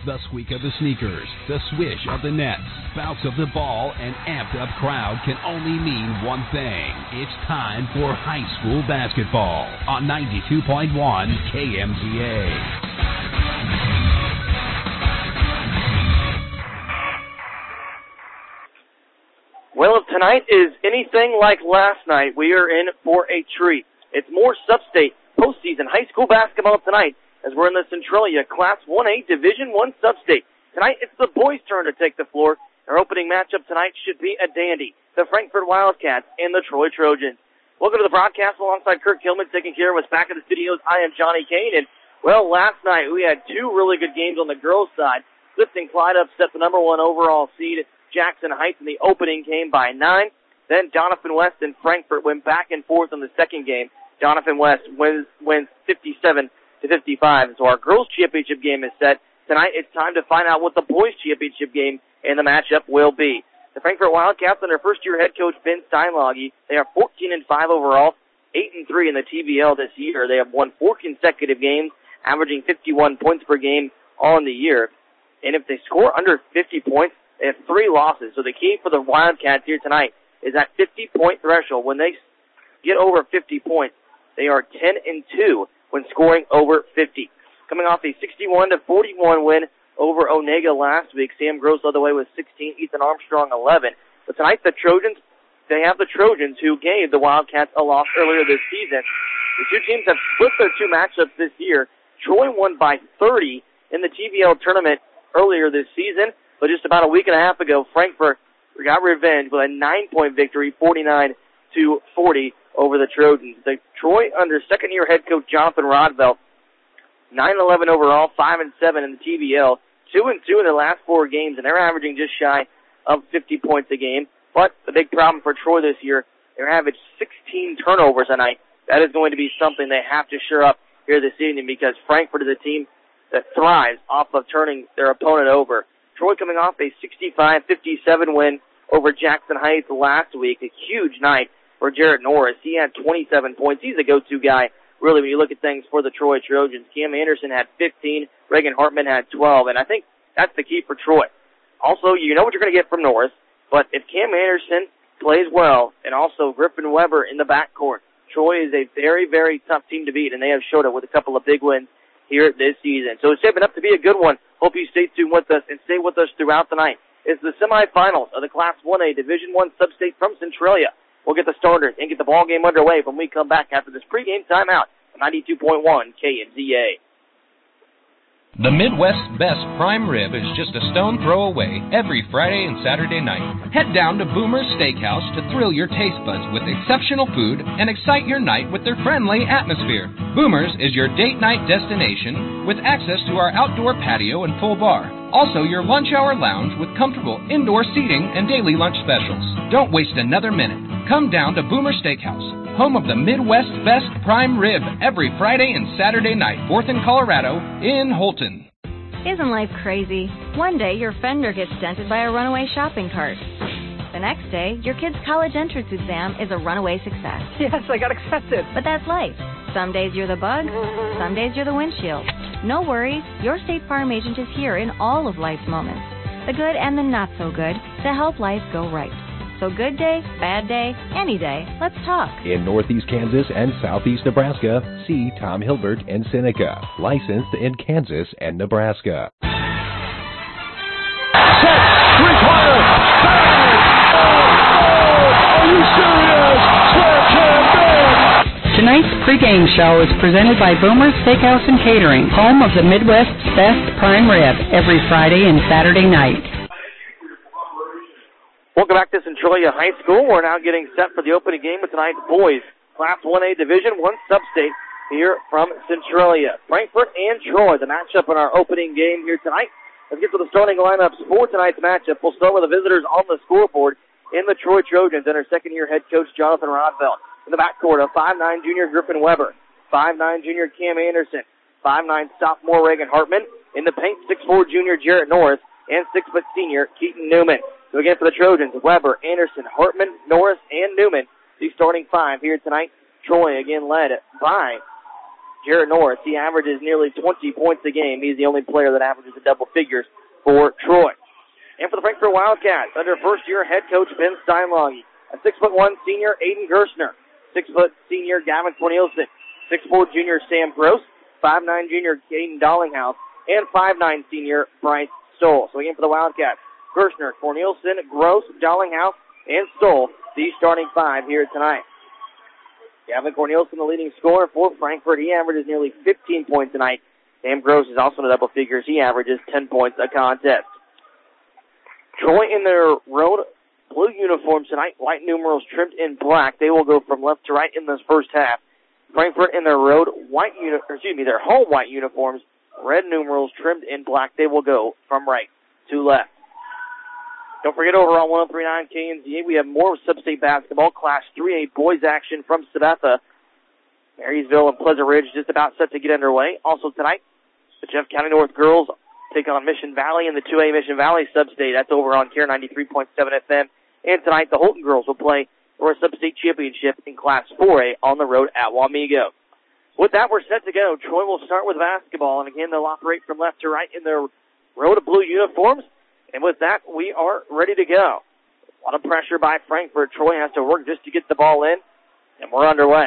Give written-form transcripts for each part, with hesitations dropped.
The squeak of the sneakers, the swish of the nets, bounce of the ball, and amped-up crowd can only mean one thing. It's time for high school basketball on 92.1 KMTA. Well, if tonight is anything like last night, we are in for a treat. It's more sub-state postseason high school basketball tonight as we're in the Centralia Class 1A Division I sub-state. Tonight, it's the boys' turn to take the floor. Our opening matchup tonight should be a dandy, the Frankfort Wildcats and the Troy Trojans. Welcome to the broadcast alongside Kirk Gilman taking care of us back in the studios. I am Johnny Kane, and, well, last night we had two really good games on the girls' side. Clifton Clyde upset the number 1 overall seed Jackson Heights in the opening game by 9. Then Doniphan West and Frankfort went back and forth in the second game. Doniphan West wins 57-55. So our girls' championship game is set. Tonight it's time to find out what the boys' championship game and the matchup will be. The Frankfort Wildcats under first-year head coach Ben Steinlage, they are 14-5 overall, 8-3 in the TBL this year. They have won 4 consecutive games, averaging 51 points per game on the year. And if they score under 50 points, they have 3 losses. So the key for the Wildcats here tonight is that 50-point threshold. When they get over 50 points, they are 10-2 when scoring over 50. Coming off a 61-41 win over Onega last week, Sam Gross led the way with 16, Ethan Armstrong 11. But tonight they have the Trojans who gave the Wildcats a loss earlier this season. The two teams have split their 2 matchups this year. Troy won by 30 in the TBL tournament earlier this season, but just about a week and a half ago, Frankfort got revenge with a 9-point victory, 49-40 over the Trojans. The Troy under second-year head coach Jonathan Rodvelt, 9-11 overall, 5-7 in the TBL, 2-2 in their last 4 games, and they're averaging just shy of 50 points a game. But the big problem for Troy this year, they're averaging 16 turnovers a night. That is going to be something they have to shore up here this evening because Frankfort is a team that thrives off of turning their opponent over. Troy coming off a 65-57 win over Jackson Heights last week, a huge night for Jarrett Norris. He had 27 points. He's a go-to guy, really, when you look at things for the Troy Trojans. Cam Anderson had 15. Reagan Hartman had 12, and I think that's the key for Troy. Also, you know what you're going to get from Norris, but if Cam Anderson plays well and also Griffin Weber in the backcourt, Troy is a very, very tough team to beat, and they have showed it with a couple of big wins here this season. So it's shaping up to be a good one. Hope you stay tuned with us and stay with us throughout the night. It's the semifinals of the Class 1A Division I Sub-State from Centralia. We'll get the starters and get the ball game underway when we come back after this pregame timeout on 92.1 KMZA. The Midwest's best prime rib is just a stone throw away every Friday and Saturday night. Head down to Boomer's Steakhouse to thrill your taste buds with exceptional food and excite your night with their friendly atmosphere. Boomer's is your date night destination with access to our outdoor patio and full bar. Also, your lunch hour lounge with comfortable indoor seating and daily lunch specials. Don't waste another minute. Come down to Boomer Steakhouse, home of the Midwest's best prime rib every Friday and Saturday night, 4th and Colorado in Holton. Isn't life crazy? One day your fender gets dented by a runaway shopping cart. The next day, your kid's college entrance exam is a runaway success. Yes, I got accepted. But that's life. Some days you're the bug, some days you're the windshield. No worries, your State Farm agent is here in all of life's moments, the good and the not so good, to help life go right. So good day, bad day, any day, let's talk. In Northeast Kansas and Southeast Nebraska, see Tom Hilbert and Seneca, licensed in Kansas and Nebraska. Set, three-pointer, are you serious? Swear can bang! Tonight's pregame show is presented by Boomer's Steakhouse and Catering, home of the Midwest's best prime rib, every Friday and Saturday night. Welcome back to Centralia High School. We're now getting set for the opening game of tonight's boys Class 1A Division I Sub-State here from Centralia. Frankfort and Troy, the matchup in our opening game here tonight. Let's get to the starting lineups for tonight's matchup. We'll start with the visitors on the scoreboard in the Troy Trojans and our second-year head coach Jonathan Rodvelt. In the backcourt, a 5'9" junior Griffin Weber, 5'9" junior Cam Anderson, 5'9" sophomore Reagan Hartman. In the paint, 6'4" junior Jarrett Norris, and 6' senior Keaton Newman. So again for the Trojans, Weber, Anderson, Hartman, Norris, and Newman. The starting 5 here tonight. Troy again led by Jarrett Norris. He averages nearly 20 points a game. He's the only player that averages a double figures for Troy. And for the Frankfort Wildcats, under first-year head coach Ben Steinlage, a 6'1" senior Aiden Gerstner, 6' senior Gavin Cornelison, 6'4" junior Sam Gross, 5'9" junior Caden Dollinghouse, and 5'9" senior Bryce Stoll. So again for the Wildcats, Gerstner, Cornelison, Gross, Dollinghouse, and Stoll, the starting five here tonight. Gavin Cornelison, the leading scorer for Frankfort. He averages nearly 15 points tonight. Sam Gross is also in the double figures. He averages 10 points a contest. Troy in their road blue uniforms tonight, white numerals trimmed in black. They will go from left to right in this first half. Frankfort in their road their home white uniforms, red numerals trimmed in black. They will go from right to left. Don't forget, over on 103.9 KNZA, we have more sub-state basketball, Class 3A boys action from Sabetha. Marysville and Pleasant Ridge just about set to get underway. Also tonight, the Jeff County North girls take on Mission Valley in the 2A Mission Valley sub-state. That's over on KARE 93.7 FM. And tonight, the Holton girls will play for a sub-state championship in Class 4A on the road at Wamego. With that, we're set to go. Troy will start with basketball, and again, they'll operate from left to right in their road of blue uniforms. And with that, we are ready to go. A lot of pressure by Frankfort. Troy has to work just to get the ball in, and we're underway.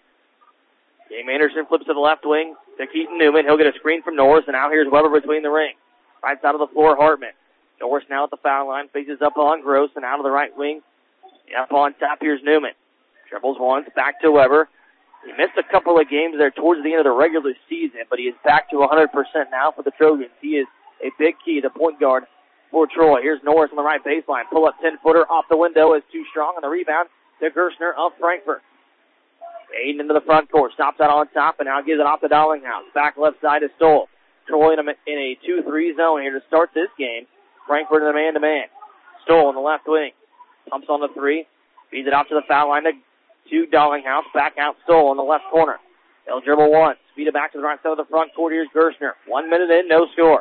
Game Anderson flips to the left wing to Keaton Newman. He'll get a screen from Norris, and now here's Weber between the ring. Right side of the floor, Hartman. Norris now at the foul line, faces up on Gross, and out of the right wing. Up on top, here's Newman. Dribbles once, back to Weber. He missed a couple of games there towards the end of the regular season, but he is back to 100% now for the Trojans. He is a big key, the point guard for Troy. Here's Norris on the right baseline. Pull up 10-footer off the window is too strong, and the rebound to Gerstner of Frankfort. Aiden into the front court, stops out on top, and now gives it off to Dollinghouse. Back left side is Stoll. Troy in a 2-3 zone here to start this game. Frankfort in the man-to-man. Stoll on the left wing. Pumps on the three. Feeds it out to the foul line to Dollinghouse. Back out Stoll on the left corner. They'll dribble once. Feed it back to the right side of the front court. Here's Gerstner. 1 minute in, no score.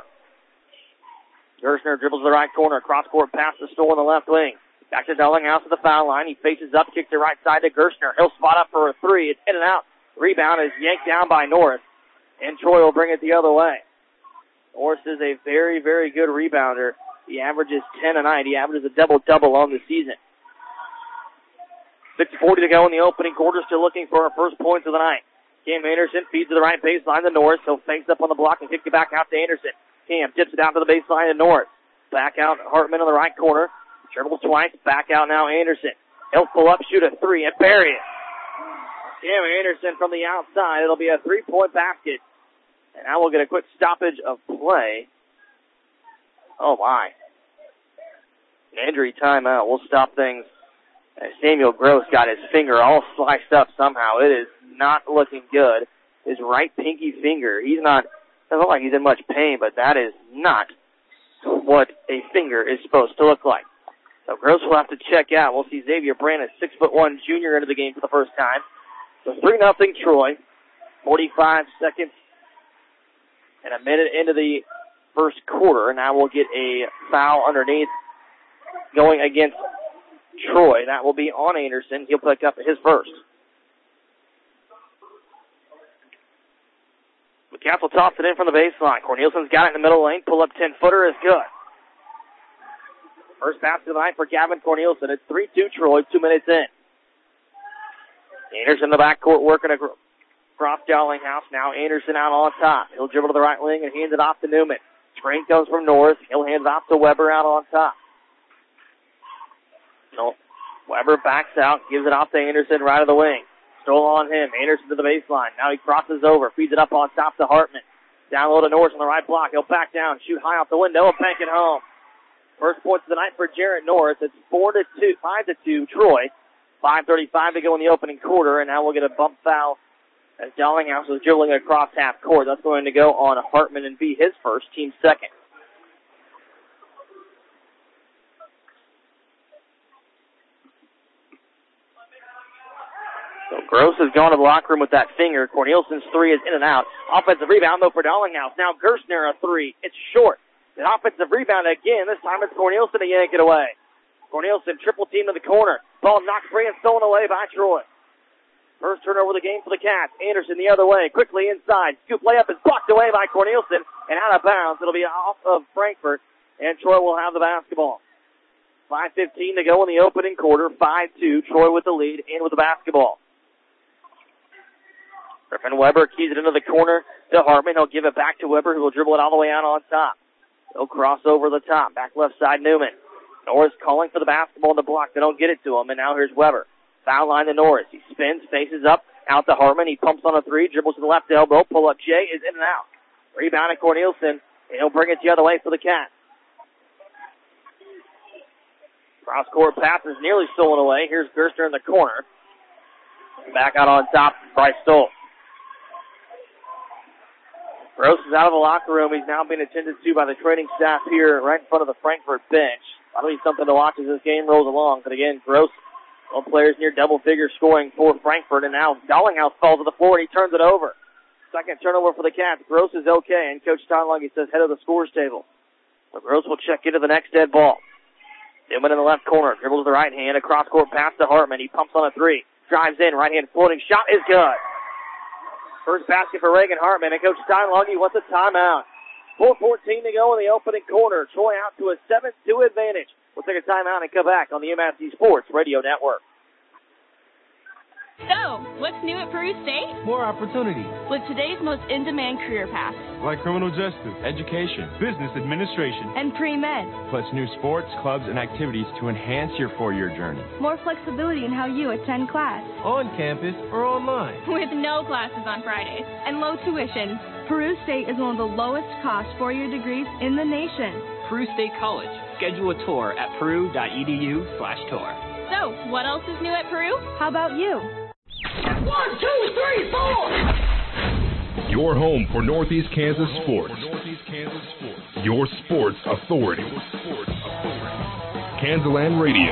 Gerstner dribbles to the right corner. Cross-court pass to Stoll on the left wing. Back to Dollinghouse at the foul line. He faces up, kicks to right side to Gerstner. He'll spot up for a three. It's in and out. Rebound is yanked down by Norris, and Troy will bring it the other way. Norris is a very, very good rebounder. He averages 10 a night. He averages a double-double on the season. 6:40 to go in the opening quarter. Still looking for our first points of the night. Cam Anderson feeds to the right baseline to Norris. He'll face up on the block and kick it back out to Anderson. Cam tips it out to the baseline to Norris. Back out Hartman on the right corner. Dribbles twice. Back out now Anderson. He'll pull up, shoot a three, and bury it. Cam Anderson from the outside. It'll be a three-point basket. And now we'll get a quick stoppage of play. Oh, my. An injury timeout. We'll stop things. Samuel Gross got his finger all sliced up somehow. It is not looking good. His right pinky finger. Doesn't look like he's in much pain, but that is not what a finger is supposed to look like. So Gross will have to check out. We'll see Xavier Brand, a 6'1" junior, into the game for the first time. So 3-0 Troy. 45 seconds and a minute into the first quarter. Now we'll get a foul underneath going against Troy. That will be on Anderson. He'll pick up his first. McCassell tossed it in from the baseline. Cornelson's got it in the middle lane. Pull up 10-footer is good. First basket of the night for Gavin Cornelson. It's 3-2 Troy, 2 minutes in. Anderson in the backcourt working across Dollinghouse. Now Anderson out on top. He'll dribble to the right wing and hand it off to Newman. Screen comes from Norris. He'll hand it off to Weber out on top. No, Weber backs out, gives it off to Anderson right of the wing. Stoll on him. Anderson to the baseline. Now he crosses over, feeds it up on top to Hartman. Down low to Norris on the right block. He'll back down, shoot high off the window, and bank it home. First points of the night for Jarrett Norris. It's 5-2 Troy. 5:35 to go in the opening quarter, and now we'll get a bump foul as Dollinghouse is dribbling across half court. That's going to go on Hartman and be his first, team second. So Gross has gone to the locker room with that finger. Cornelson's three is in and out. Offensive rebound, though, for Dollinghouse. Now Gerstner a three. It's short. An offensive rebound again. This time it's Cornelson to yank it away. Cornelson triple team to the corner. Ball knocked free and stolen away by Troy. First turnover of the game for the Cats. Anderson the other way, quickly inside. Scoop layup is blocked away by Corneliuson and out of bounds. It'll be off of Frankfort, and Troy will have the basketball. 5:15 to go in the opening quarter. 5-2. Troy with the lead and with the basketball. Griffin Weber keys it into the corner to Hartman. He'll give it back to Weber, who will dribble it all the way out on top. He'll cross over the top. Back left side, Newman. Norris calling for the basketball in the block. They don't get it to him, and now here's Weber. Foul line to Norris. He spins, faces up, out to Hartman. He pumps on a three, dribbles to the left elbow. Pull-up Jay is in and out. Rebound at Corneliuson, and he'll bring it the other way for the Cats. Cross-court pass is nearly stolen away. Here's Gerstner in the corner. Back out on top, Bryce Stoll. Gross is out of the locker room. He's now being attended to by the training staff here right in front of the Frankfort bench. That'll be something to watch as this game rolls along. But again, Gross, all players near double-figure scoring for Frankfort. And now Dollinghouse falls to the floor and he turns it over. Second turnover for the Cats. Gross is okay. And Coach Steinlage says head of the scores table. So Gross will check into the next dead ball. Newman in the left corner. Dribbles the right hand. A cross-court pass to Hartman. He pumps on a three. Drives in. Right-hand floating shot is good. First basket for Reagan Hartman, and Coach Steinlage wants a timeout. 4:14 to go in the opening quarter. Troy out to a 7-2 advantage. We'll take a timeout and come back on the MSC Sports Radio Network. So, what's new at Peru State? More opportunity. With today's most in-demand career paths. Like criminal justice, education, business administration, and pre-med. Plus new sports, clubs, and activities to enhance your four-year journey. More flexibility in how you attend class. On campus or online. With no classes on Fridays and low tuition. Peru State is one of the lowest cost four-year degrees in the nation. Peru State College. Schedule a tour at peru.edu/tour. So, what else is new at Peru? How about you? 1, 2, 3, 4! Your home for Northeast Kansas sports. Your sports authority. Kansas Radio.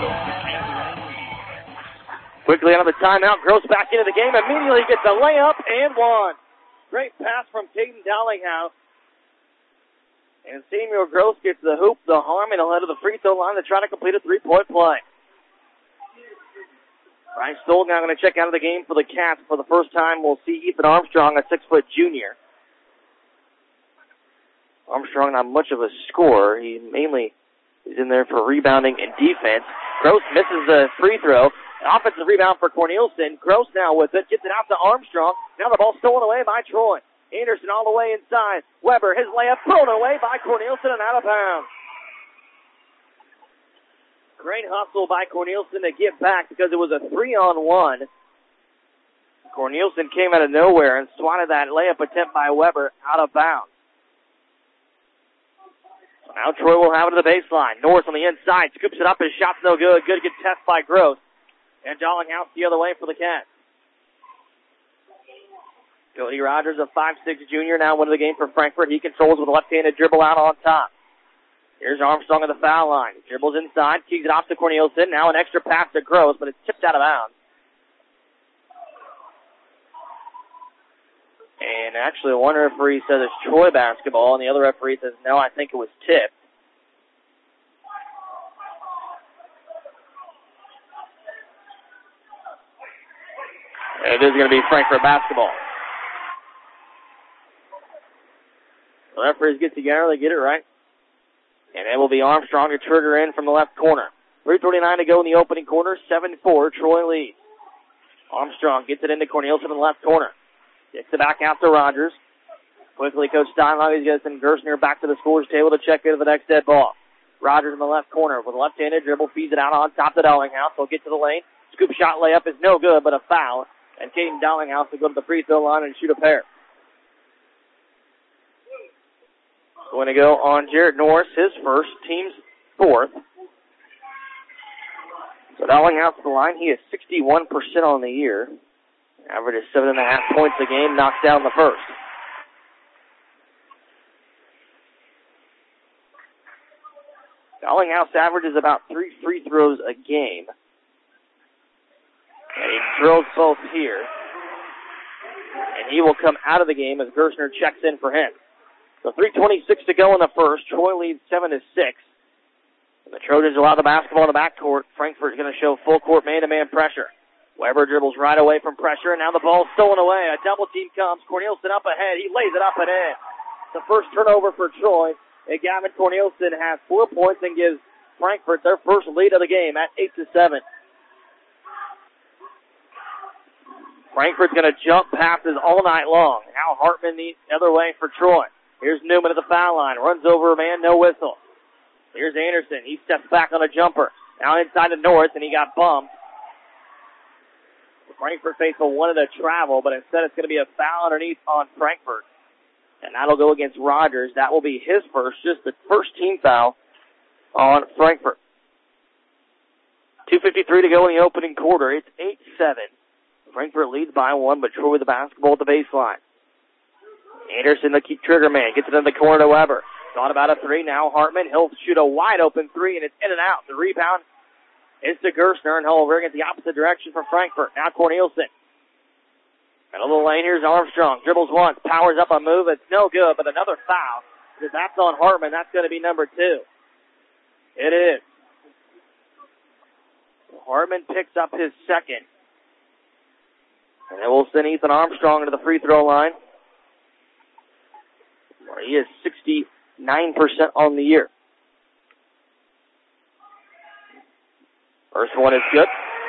Quickly out of the timeout, Gross back into the game, immediately gets a layup and one. Great pass from Caden Dollinghouse. And Samuel Gross gets the hoop, the harm, and he'll head to the free throw line to try to complete a three-point play. Bryce Stoll now going to check out of the game for the Cats. For the first time, we'll see Ethan Armstrong, a 6-foot junior. Armstrong not much of a scorer. He mainly is in there for rebounding and defense. Gross misses the free throw. An offensive rebound for Corneliuson. Gross now with it. Gets it out to Armstrong. Now the ball stolen away by Troy. Anderson all the way inside. Weber, his layup thrown away by Corneliuson and out of bounds. Great hustle by Corneliuson to get back because it was a 3-on-1. Corneliuson came out of nowhere and swatted that layup attempt by Weber out of bounds. So now Troy will have it to the baseline. Norris on the inside, scoops it up, his shot's no good. Good test by Gross. And Dollinghouse the other way for the Cats. Cody Rogers, a 5'6" junior, now winning the game for Frankfort. He controls with a left-handed dribble out on top. Here's Armstrong at the foul line. He dribbles inside, keys it off to Corneliuson. Now an extra pass to Gross, but it's tipped out of bounds. And actually, one referee says it's Troy basketball, and the other referee says, no, I think it was tipped. And it is going to be Frankfort basketball. The referees get together, they get it right. And it will be Armstrong to trigger in from the left corner. 3:39 to go in the opening quarter. 7-4, Troy leads. Armstrong gets it into Corneliuson in the left corner. Gets it back out to Rogers. Quickly, Coach Steinlage gets Gerstner back to the scores table to check into the next dead ball. Rogers in the left corner with a left-handed dribble, feeds it out on top to Dollinghouse. He'll get to the lane. Scoop shot layup is no good, but a foul. And Caden Dollinghouse will go to the free throw line and shoot a pair. Going to go on Jared Norris, his first, team's fourth. So Dollinghouse to the line. He is 61% on the year. Average is 7.5 points a game, knocked down the first. Dollinghouse averages about 3 free throws a game. And he drills both here. And he will come out of the game as Gerstner checks in for him. So 3:26 to go in the first. Troy leads 7-6. And the Trojans will allow the basketball in the backcourt. Frankfort is going to show full court man-to-man pressure. Weber dribbles right away from pressure, and now the ball's stolen away. A double team comes. Corneliusen up ahead. He lays it up and in. The first turnover for Troy. And Gavin Corneliusen has 4 points and gives Frankfort their first lead of the game at 8-7. Frankfort's going to jump passes all night long. Now Hartman the other way for Troy. Here's Newman at the foul line. Runs over a man, no whistle. Here's Anderson. He steps back on a jumper. Now inside to Norris, and he got bumped. Frankfort faithful wanted to travel, but instead it's going to be a foul underneath on Frankfort. And that'll go against Rogers. That will be his first, just the first team foul on Frankfort. 2:53 to go in the opening quarter. It's 8-7. Frankfort leads by 1, but Troy with the basketball at the baseline. Anderson, the key trigger man, gets it in the corner to Weber. Thought about a three. Now Hartman. He'll shoot a wide open three, and it's in and out. The rebound is to Gerstner, and he'll bring it the opposite direction for Frankfort. Now Corneliusen. Middle of the lane, here's Armstrong. Dribbles once, powers up a move. It's no good, but another foul. Because that's on Hartman. That's going to be number 2. It is. Hartman picks up his second. And then we'll send Ethan Armstrong to the free throw line. He is 69% on the year. First one is good.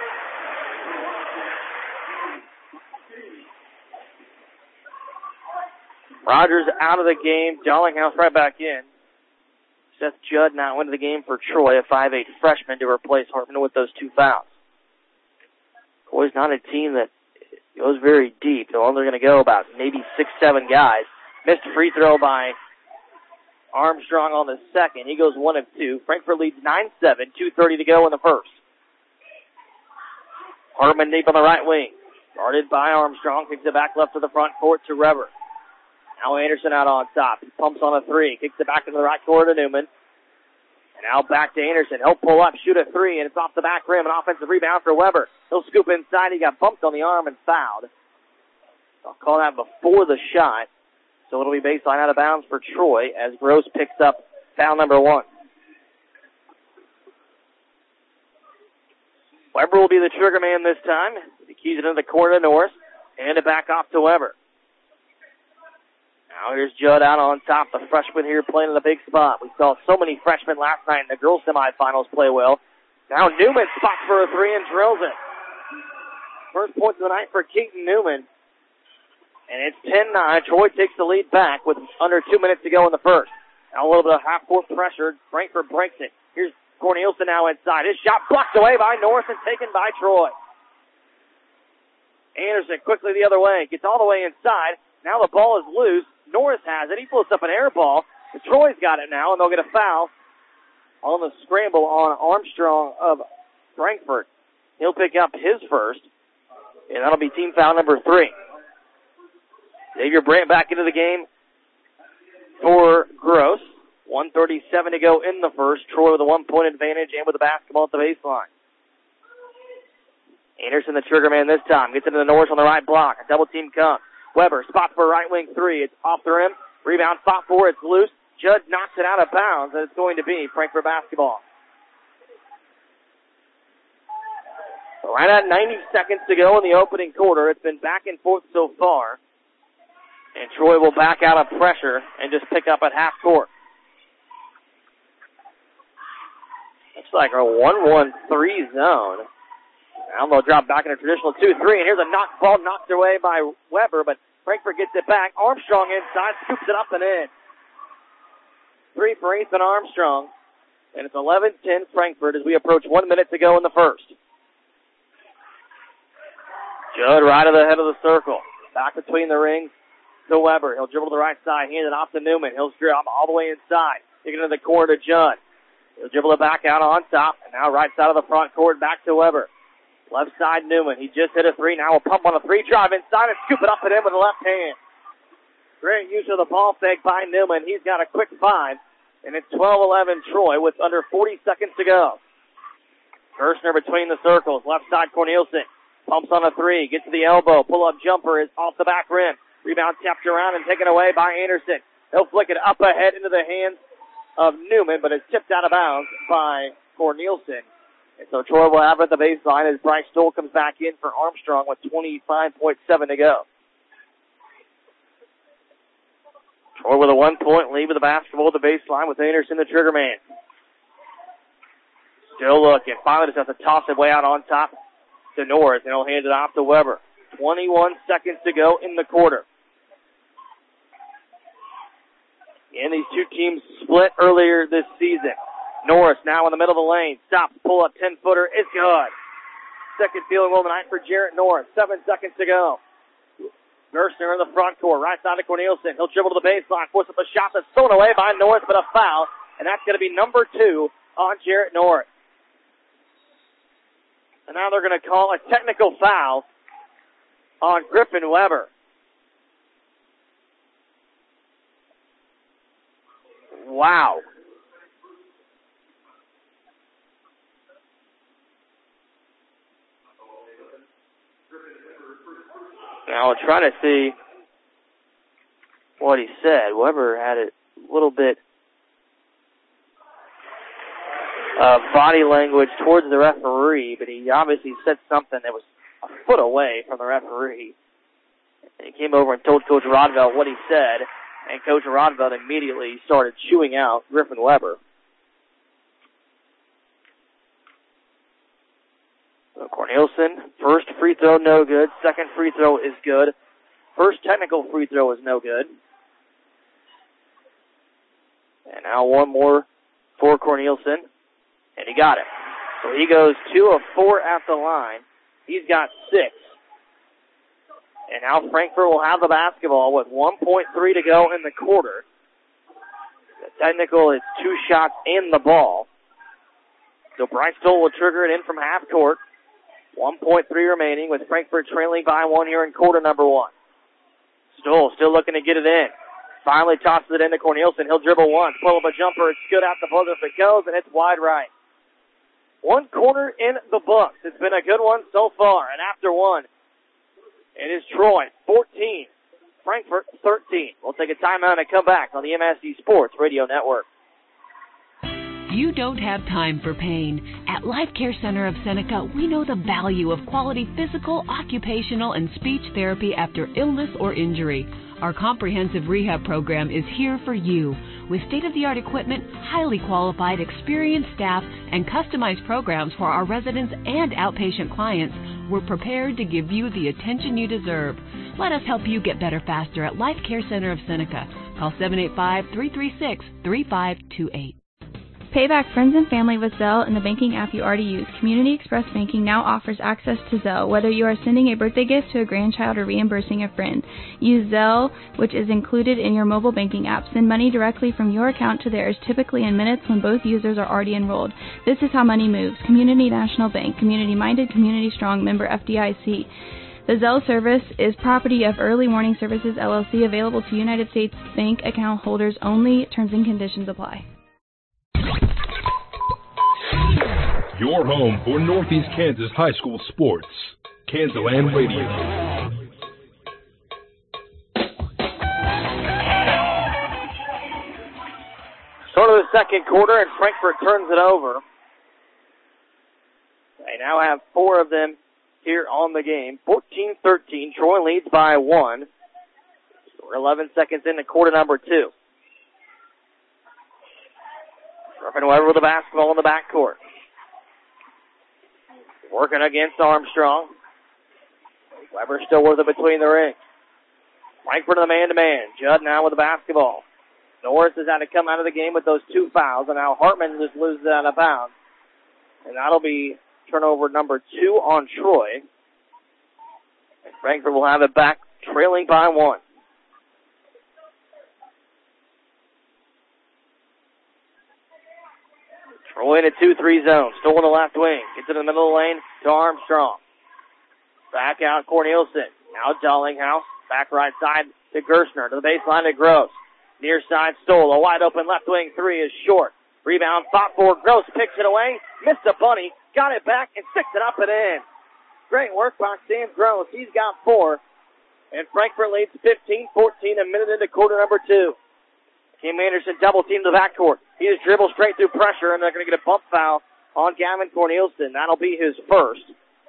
Rogers out of the game. Darlinghouse right back in. Seth Judd now into the game for Troy, a 5'8 freshman, to replace Hartman with those 2 fouls. Troy's not a team that goes very deep. They're only going to go about maybe 6-7 guys. Missed free throw by Armstrong on the second. He goes 1 of 2. Frankfort leads 9-7, 2:30 to go in the first. Hartman deep on the right wing. Guarded by Armstrong. Kicks it back left to the front court to Reber. Now Anderson out on top. He pumps on a 3. Kicks it back into the right corner to Newman. And now back to Anderson. He'll pull up, shoot a 3, and it's off the back rim. An offensive rebound for Weber. He'll scoop inside. He got bumped on the arm and fouled. I'll call that before the shot. So it'll be baseline out of bounds for Troy as Gross picks up foul number 1. Weber will be the trigger man this time. He keys it into the corner to Norris. And it back off to Weber. Now here's Judd out on top. The freshman here playing in the big spot. We saw so many freshmen last night in the girls semifinals play well. Now Newman spots for a 3 and drills it. First points of the night for Keaton Newman. And it's 10-9. Troy takes the lead back with under 2 minutes to go in the first. Now a little bit of half-court pressure. Frankfort breaks it. Here's Corneliusen now inside. His shot blocked away by Norris and taken by Troy. Anderson quickly the other way. Gets all the way inside. Now the ball is loose. Norris has it. He floats up an air ball. But Troy's got it now, and they'll get a foul on the scramble on Armstrong of Frankfort. He'll pick up his first, and that'll be team foul number 3. Xavier Brandt back into the game for Gross. 1:37 to go in the first. Troy with a 1-point advantage and with the basketball at the baseline. Anderson, the trigger man this time, gets into the Norris on the right block. A double team comes. Weber spots for a right wing 3. It's off the rim. Rebound fought for. It's loose. Judd knocks it out of bounds, and it's going to be Frankfort basketball. So right at 90 seconds to go in the opening quarter. It's been back and forth so far. And Troy will back out of pressure and just pick up at half court. Looks like a 1-1-3 zone. Now they'll drop back in a traditional 2-3, and here's a ball knocked away by Weber, but Frankfort gets it back. Armstrong inside, scoops it up and in. 3 for Ethan Armstrong, and it's 11-10 Frankfort as we approach 1 minute to go in the first. Judd right at the head of the circle. Back between the rings to Weber. He'll dribble to the right side, hand it off to Newman. He'll dribble all the way inside. Take it into the corner to Judd. He'll dribble it back out on top, and now right side of the front court back to Weber. Left side Newman. He just hit a 3. Now will pump on a 3, drive inside and scoop it up and in with the left hand. Great use of the ball fake by Newman. He's got a quick 5, and it's 12-11 Troy with under 40 seconds to go. Gerstner between the circles. Left side Corneliusen. Pumps on a 3. Gets to the elbow. Pull-up jumper is off the back rim. Rebound tapped around and taken away by Anderson. He'll flick it up ahead into the hands of Newman, but it's tipped out of bounds by Corneliusen. And so Troy will have it at the baseline as Bryce Stoll comes back in for Armstrong with 25.7 to go. Troy with a 1-point lead with the basketball at the baseline with Anderson, the trigger man. Still looking. Finally just has to toss it way out on top to Norris, and he'll hand it off to Weber. 21 seconds to go in the quarter. And these two teams split earlier this season. Norris now in the middle of the lane. Stops, pull up 10-footer. It's good. Second field goal of the night for Jarrett Norris. 7 seconds to go. Gerstner in the front court. Right side to Cornelison. He'll dribble to the baseline. Force up a shot that's thrown away by Norris, but a foul. And that's going to be number 2 on Jarrett Norris. And now they're going to call a technical foul on Griffin Weber. Wow. Now we'll try to see what he said. Weber had a little bit of body language towards the referee, but he obviously said something that was a foot away from the referee. And he came over and told Coach Rodveld what he said, and Coach Rodveld immediately started chewing out Griffin Weber. So Cornelison, first free throw, no good. Second free throw is good. First technical free throw is no good. And now one more for Cornelison, and he got it. So he goes 2 of 4 at the line. He's got 6. And now Frankfort will have the basketball with 1.3 to go in the quarter. The technical is 2 shots in the ball. So Bryce Stoll will trigger it in from half court. 1.3 remaining with Frankfort trailing by 1 here in quarter number 1. Stoll still looking to get it in. Finally tosses it into Cornelison. He'll dribble once, pull up a jumper. It's good out the buzzer if it goes, and it's wide right. 1 quarter in the books. It's been a good one so far. And after 1, it is Troy 14, Frankfort 13. We'll take a timeout and come back on the MSC Sports Radio Network. You don't have time for pain. At Life Care Center of Seneca, we know the value of quality physical, occupational, and speech therapy after illness or injury. Our comprehensive rehab program is here for you. With state-of-the-art equipment, highly qualified, experienced staff, and customized programs for our residents and outpatient clients, we're prepared to give you the attention you deserve. Let us help you get better faster at Life Care Center of Seneca. Call 785-336-3528. Pay back friends and family with Zelle and the banking app you already use. Community Express Banking now offers access to Zelle, whether you are sending a birthday gift to a grandchild or reimbursing a friend. Use Zelle, which is included in your mobile banking app. Send money directly from your account to theirs, typically in minutes when both users are already enrolled. This is how money moves. Community National Bank. Community-minded, community-strong, member FDIC. The Zelle service is property of Early Warning Services, LLC, available to United States Bank account holders only. Terms and conditions apply. Your home for Northeast Kansas high school sports. Kansaland Radio. Start of the second quarter, and Frankfort turns it over. They now have 4 of them here on the game. 14-13. Troy leads by 1. We're 11 seconds into quarter number 2. Griffin Weber with the basketball in the backcourt. Working against Armstrong. Weber still with it between the rings. Frankfort in the man-to-man. Judd now with the basketball. Norris has had to come out of the game with those 2 fouls, and now Hartman just loses it out of bounds. And that'll be turnover number 2 on Troy. And Frankfort will have it back, trailing by 1. Troy in a 2-3 zone. Stoll in the left wing. Gets it in the middle of the lane to Armstrong. Back out Cornelison. Now Dullinghouse. Back right side to Gerstner. To the baseline to Gross. Near side Stoll. A wide open left wing 3 is short. Rebound fought for. Gross picks it away. Missed a bunny. Got it back and sticks it up and in. Great work by Sam Gross. He's got 4. And Frankfort leads 15-14 a minute into quarter number 2. Kim Anderson double teamed the backcourt. He just dribbles straight through pressure, and they're going to get a bump foul on Gavin Cornelison. That'll be his first.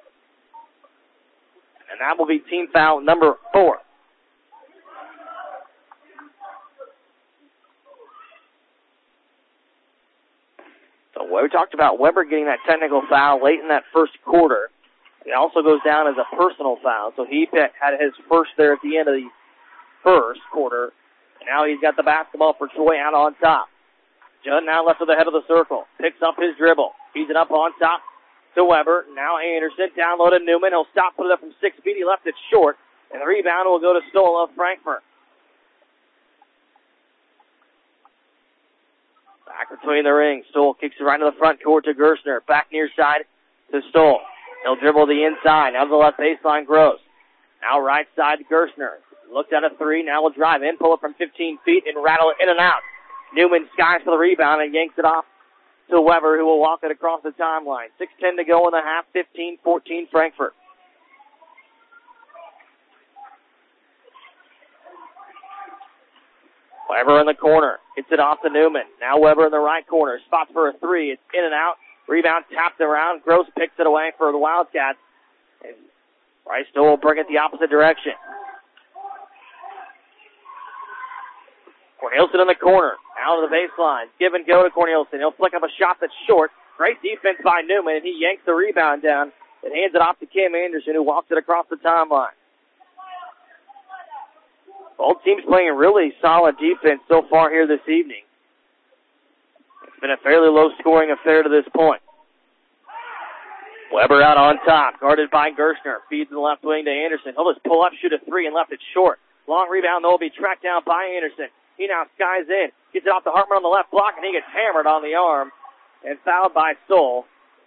And that will be team foul number 4. So we talked about Weber getting that technical foul late in that first quarter. It also goes down as a personal foul. So he had his first there at the end of the first quarter. And now he's got the basketball for Troy out on top. Judd now left to the head of the circle. Picks up his dribble. He's it up on top to Weber. Now Anderson down low to Newman. He'll stop, put it up from 6 feet. He left it short. And the rebound will go to Stoll of Frankfort. Back between the rings. Stoll kicks it right to the front court to Gerstner. Back near side to Stoll. He'll dribble the inside. Now to the left baseline, Gross. Now right side to Gerstner. Looked at a 3. Now will drive in. Pull it from 15 feet and rattle it in and out. Newman skies for the rebound and yanks it off to Weber, who will walk it across the timeline. 6:10 to go in the half. 15-14 Frankfort. Weber in the corner. Gets it off to Newman. Now Weber in the right corner. Spots for a 3. It's in and out. Rebound tapped around. Gross picks it away for the Wildcats. And Bryce Stoll will bring it the opposite direction. Cornelison in the corner. Out of the baseline. Give and go to Cornelison. He'll flick up a shot that's short. Great defense by Newman, and he yanks the rebound down and hands it off to Cam Anderson, who walks it across the timeline. Both teams playing really solid defense so far here this evening. It's been a fairly low-scoring affair to this point. Weber out on top, guarded by Gerstner. Feeds in the left wing to Anderson. He'll just pull up, shoot a 3, and left it short. Long rebound, though, will be tracked down by Anderson. He now skies in, gets it off to Hartman on the left block, and he gets hammered on the arm and fouled by Stoll.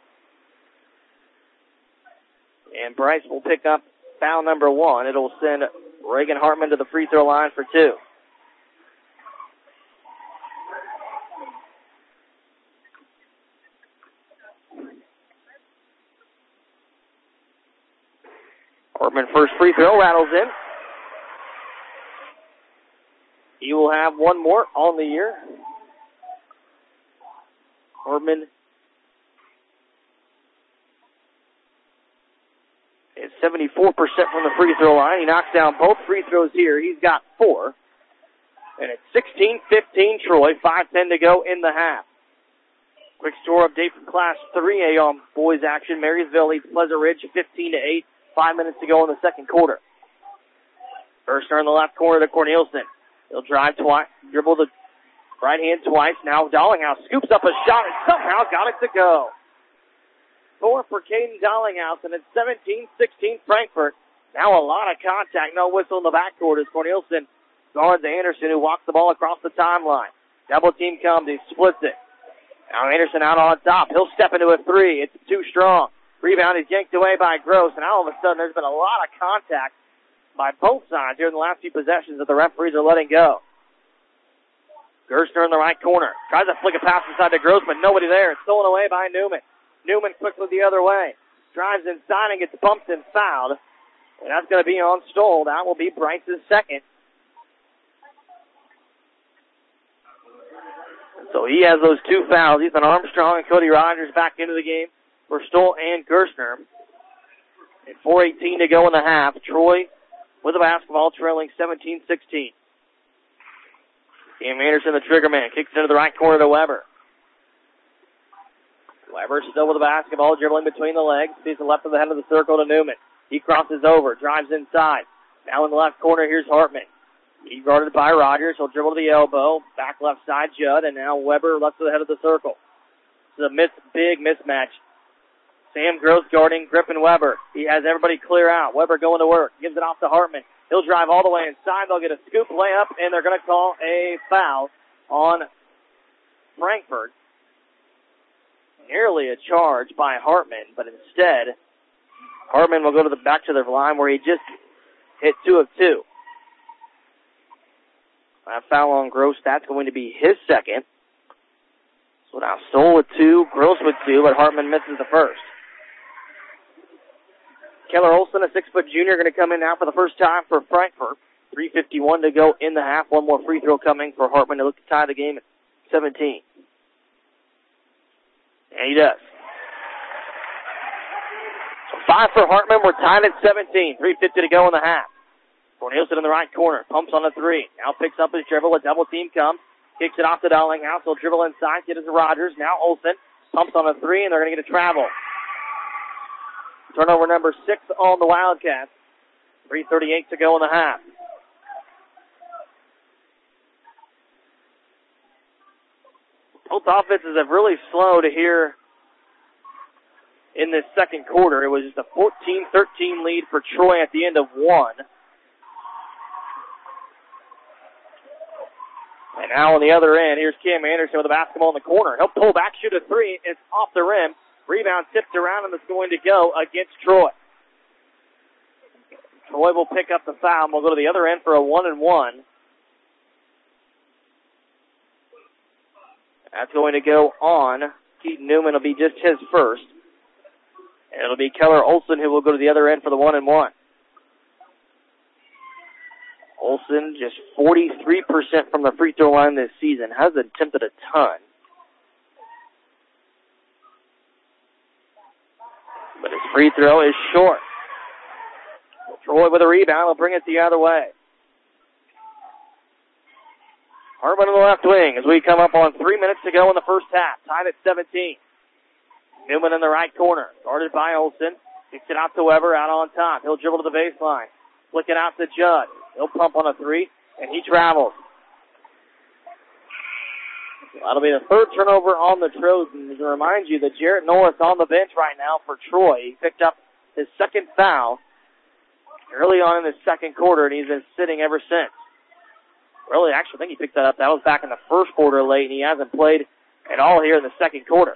And Bryce will pick up foul number 1. It'll send Reagan Hartman to the free throw line for 2. Hartman first free throw, rattles in. He will have one more on the year. Hartman is 74% from the free throw line. He knocks down both free throws here. He's got 4. And it's 16-15 Troy, 5:10 to go in the half. Quick score update from Class 3A on boys action. Marysville leads Pleasant Ridge 15-8. 5 minutes to go in the second quarter. Gerstner in the left corner to Cornelison. He'll drive twice, dribble the right hand twice. Now Dollinghouse scoops up a shot and somehow got it to go. 4 for Caden Dollinghouse, and it's 17-16 Frankfort. Now a lot of contact, no whistle in the backcourt as Cornelison guards Anderson, who walks the ball across the timeline. Double team comes, he splits it. Now Anderson out on top. He'll step into a 3. It's too strong. Rebound is yanked away by Gross, and all of a sudden there's been a lot of contact by both sides here in the last few possessions that the referees are letting go. Gerstner in the right corner. Tries to flick a pass inside to Gross, but nobody there. It's stolen away by Newman. Newman quickly the other way. Drives inside and gets bumped and fouled. And that's going to be on Stoll. That will be Bryce's second. So he has those 2 fouls. Ethan Armstrong and Cody Rogers back into the game for Stoll and Gerstner. And 4:18 to go in the half. Troy with the basketball trailing 17-16. Cam Anderson, the trigger man, kicks into the right corner to Weber. Weber still with the basketball, dribbling between the legs. Sees the left of the head of the circle to Newman. He crosses over, drives inside. Now in the left corner, here's Hartman. He guarded by Rogers. He'll dribble to the elbow. Back left side, Judd. And now Weber left to the head of the circle. This is a big mismatch. Sam Gross guarding Griffin Weber. He has everybody clear out. Weber going to work. Gives it off to Hartman. He'll drive all the way inside. They'll get a scoop layup, and they're going to call a foul on Frankfort. Nearly a charge by Hartman, but instead, Hartman will go to back to the line where he just hit 2 of 2. That foul on Gross, that's going to be his second. So now Stoll with 2, Gross with 2, but Hartman misses the first. Keller Olson, a 6-foot junior, going to come in now for the first time for Frankfort. 3:51 to go in the half. One more free throw coming for Hartman to look to tie the game at 17. And he does. 5 for Hartman. We're tied at 17. 3:50 to go in the half. Corneliusen in the right corner. Pumps on the 3. Now picks up his dribble. A double team comes. Kicks it off to Darlinghouse. He'll dribble inside. Get it to Rogers. Now Olsen pumps on a 3, and they're going to get a travel. Turnover number 6 on the Wildcats. 3:38 to go in the half. Both offenses have really slowed here in this second quarter. It was just a 14-13 lead for Troy at the end of 1. And now on the other end, here's Cam Anderson with the basketball in the corner. He'll pull back, shoot a 3. It's off the rim. Rebound tipped around, and it's going to go against Troy. Troy will pick up the foul, and we'll go to the other end for a 1-and-1. That's going to go on. Keaton Newman will be just his first. And it'll be Keller Olsen who will go to the other end for the 1-and-1. Olsen just 43% from the free throw line this season. Hasn't attempted a ton. But his free throw is short. Troy with a rebound will bring it the other way. Hartman on the left wing as we come up on 3 minutes to go in the first half. Tied at 17. Newman in the right corner. Guarded by Olsen. Kicks it out to Weber out on top. He'll dribble to the baseline. Flick it out to Judd. He'll pump on a 3, and he travels. That'll be the third turnover on the Trojans. To remind you that Jarrett Norris on the bench right now for Troy. He picked up his second foul early on in the second quarter, and he's been sitting ever since. Really, actually, I think he picked that up. That was back in the first quarter late, and he hasn't played at all here in the second quarter.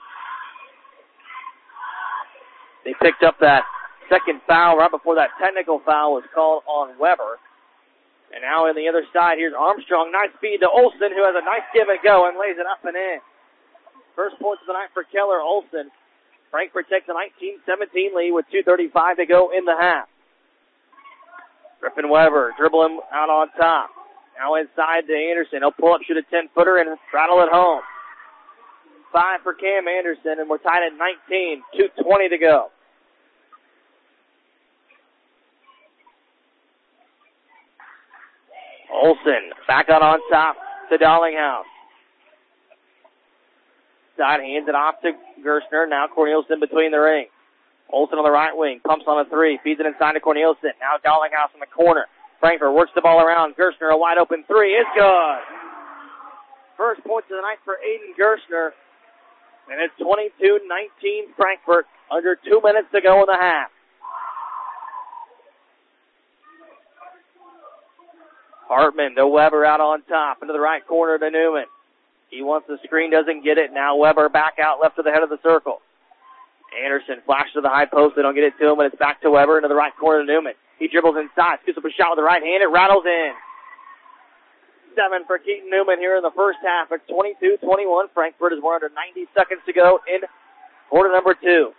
They picked up that second foul right before that technical foul was called on Weber. And now on the other side, here's Armstrong. Nice feed to Olsen, who has a nice give and go and lays it up and in. First points of the night for Keller Olsen. Frankfort takes a 19-17 lead with 2:35 to go in the half. Griffin Weber dribbling out on top. Now inside to Anderson. He'll pull up, shoot a 10-footer, and rattle it home. 5 for Cam Anderson, and we're tied at 19. 2:20 to go. Olsen back out on top to Darlinghouse. Side hands it off to Gerstner. Now Corneliusen between the rings. Olsen on the right wing. Pumps on a 3. Feeds it inside to Corneliusen. Now Darlinghouse in the corner. Frankfurt works the ball around. Gerstner, a wide open 3 is good. First points of the night for Aiden Gerstner. And it's 22-19 Frankfurt. Under 2 minutes to go in the half. Hartman to Weber out on top. Into the right corner to Newman. He wants the screen, doesn't get it. Now Weber back out left to the head of the circle. Anderson flashes to the high post. They don't get it to him, but it's back to Weber into the right corner to Newman. He dribbles inside, scoops up a shot with the right hand. It rattles in. 7 for Keaton Newman here in the first half. It's 22-21. Frankfurt is 190 seconds to go in quarter number 2.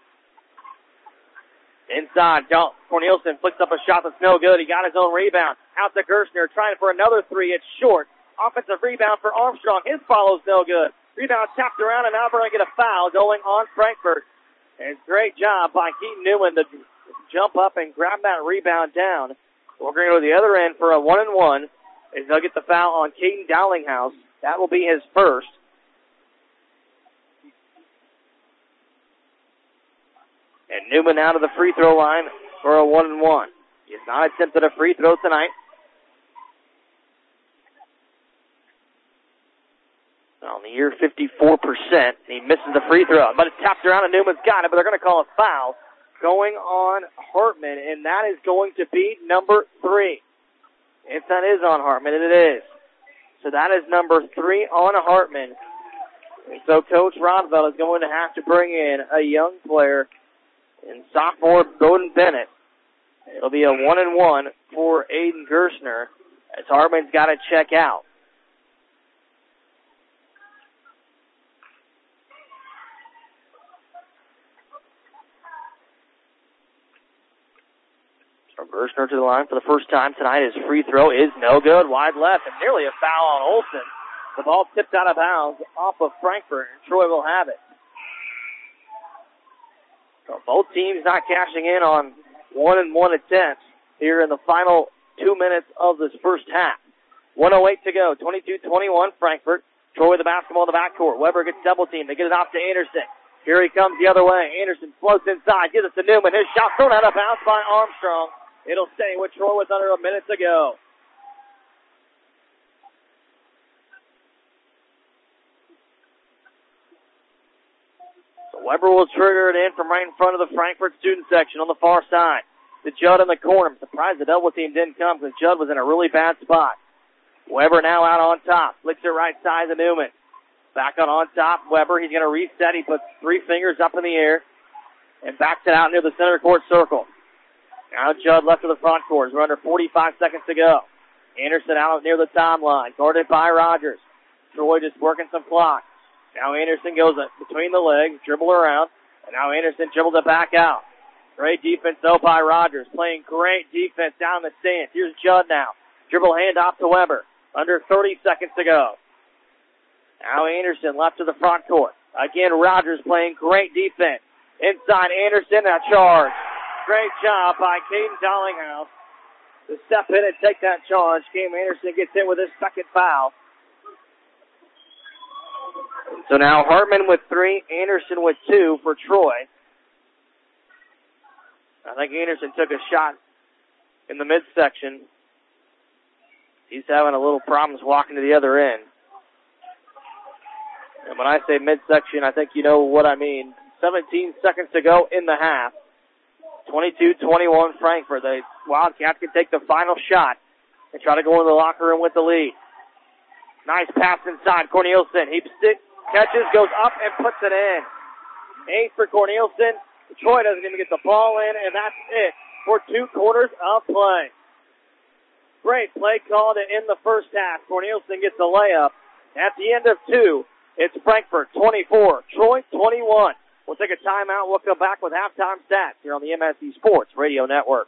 Inside, Corneliusen flicks up a shot that's no good. He got his own rebound. Out to Gerstner, trying for another 3. It's short. Offensive rebound for Armstrong. His follow's no good. Rebound tapped around, and now we're going to get a foul going on Frankfurt. And great job by Keaton Newman to jump up and grab that rebound down. We're going to go to the other end for a 1-and-1 as they'll get the foul on Caden Darlinghouse. That will be his first. And Newman out of the free throw line for a 1-and-1. He has not attempted a free throw tonight. On the year, 54%. He misses the free throw, but it's tapped around and Newman's got it, but they're going to call a foul going on Hartman, and that is going to be number 3. If that is on Hartman, and it is. So that is number 3 on Hartman. And so Coach Rodville is going to have to bring in a young player in sophomore Bowden Bennett. It'll be a 1-and-1 for Aiden Gerstner as Hartman's got to check out. Gerstner to the line for the first time tonight. His free throw is no good. Wide left and nearly a foul on Olsen. The ball tipped out of bounds off of Frankfurt, and Troy will have it. So both teams not cashing in on 1-and-1 attempts here in the final 2 minutes of this first half. 1:08 to go. 22-21 Frankfort. Troy with the basketball in the backcourt. Weber gets double teamed. They get it off to Anderson. Here he comes the other way. Anderson floats inside. Gives it to Newman. His shot thrown out of bounds by Armstrong. It'll stay with Troy with under a minute to go. So Weber will trigger it in from right in front of the Frankfort student section on the far side. To Judd in the corner. I'm surprised the double team didn't come because Judd was in a really bad spot. Weber now out on top. Flicks it right side to Newman. Back on top. Weber, he's going to reset. He puts 3 fingers up in the air and backs it out near the center court circle. Now Judd left to the front court. We're under 45 seconds to go. Anderson out near the timeline. Guarded by Rogers. Troy just working some clock. Now Anderson goes between the legs, dribble around, and now Anderson dribbles it back out. Great defense, though, by Rogers. Playing great defense down the stands. Here's Judd now. Dribble handoff to Weber. Under 30 seconds to go. Now Anderson left to the front court. Again, Rogers playing great defense. Inside Anderson, a charge. Great job by Caden Dollinghouse to step in and take that charge. Cam Anderson gets in with his second foul. So now Hartman with 3, Anderson with 2 for Troy. I think Anderson took a shot in the midsection. He's having a little problems walking to the other end. And when I say midsection, I think you know what I mean. 17 seconds to go in the half. 22-21 Frankfort. The Wildcats can take the final shot and try to go into the locker room with the lead. Nice pass inside. Corneliuson. He catches, goes up, and puts it in. 8 for Corneliuson. Troy doesn't even get the ball in, and that's it for 2 quarters of play. Great play call to end the first half. Corneliuson gets a layup. At the end of 2, it's Frankfort 24, Troy 21. We'll take a timeout. We'll come back with halftime stats here on the MSC Sports Radio Network.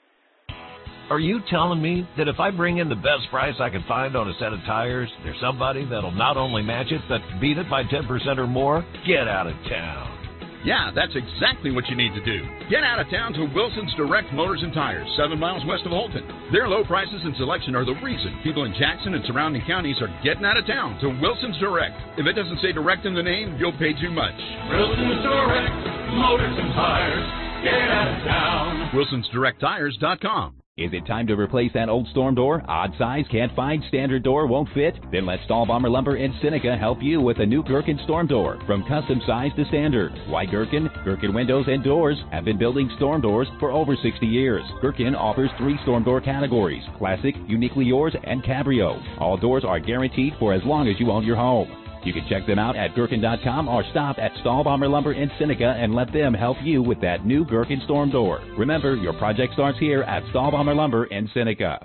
Are you telling me that if I bring in the best price I can find on a set of tires, there's somebody that'll not only match it, but beat it by 10% or more? Get out of town. Yeah, that's exactly what you need to do. Get out of town to Wilson's Direct Motors and Tires, 7 miles west of Holton. Their low prices and selection are the reason people in Jackson and surrounding counties are getting out of town to Wilson's Direct. If it doesn't say Direct in the name, you'll pay too much. Wilson's Direct Motors and Tires. Get out of town. Wilson'sDirectTires.com. Is it time to replace that old storm door? Odd size, can't find, standard door, won't fit? Then let Stahlbomber Lumber in Seneca help you with a new Gherkin storm door. From custom size to standard. Why Gherkin? Gherkin Windows and Doors have been building storm doors for over 60 years. Gherkin offers 3 storm door categories: classic, uniquely yours, and cabrio. All doors are guaranteed for as long as you own your home. You can check them out at Gherkin.com or stop at Stahlbomber Lumber in Seneca and let them help you with that new Gherkin storm door. Remember, your project starts here at Stahlbomber Lumber in Seneca.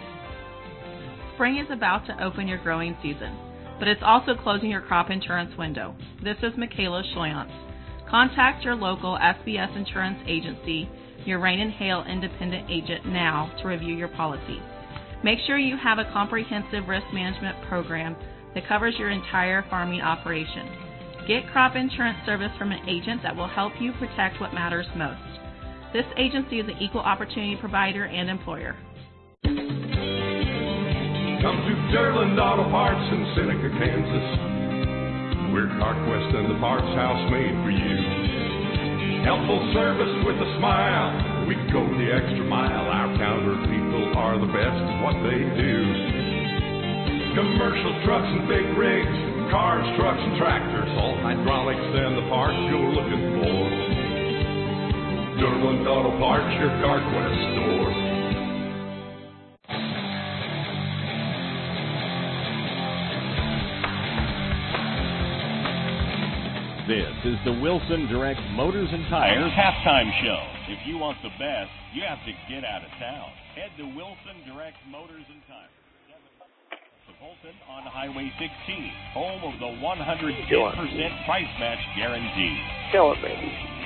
Spring is about to open your growing season, but it's also closing your crop insurance window. This is Michaela Schloyance. Contact your local SBS Insurance Agency, your Rain and Hail independent agent now to review your policy. Make sure you have a comprehensive risk management program that covers your entire farming operation. Get crop insurance service from an agent that will help you protect what matters most. This agency is an equal opportunity provider and employer. Come to Durland Auto Parts in Seneca, Kansas. We're Carquest and the Parts House made for you. Helpful service with a smile. We go the extra mile. Our counter people are the best at what they do. Commercial trucks and big rigs, cars, trucks, and tractors, all hydraulics and the parts you're looking for. Durland Auto Parts, your Carquest store. This is the Wilson Direct Motors and Tires halftime show. If you want the best, you have to get out of town. Head to Wilson Direct Motors and Tires. Holton on Highway 16, home of the 110% price match guarantee. Killing me.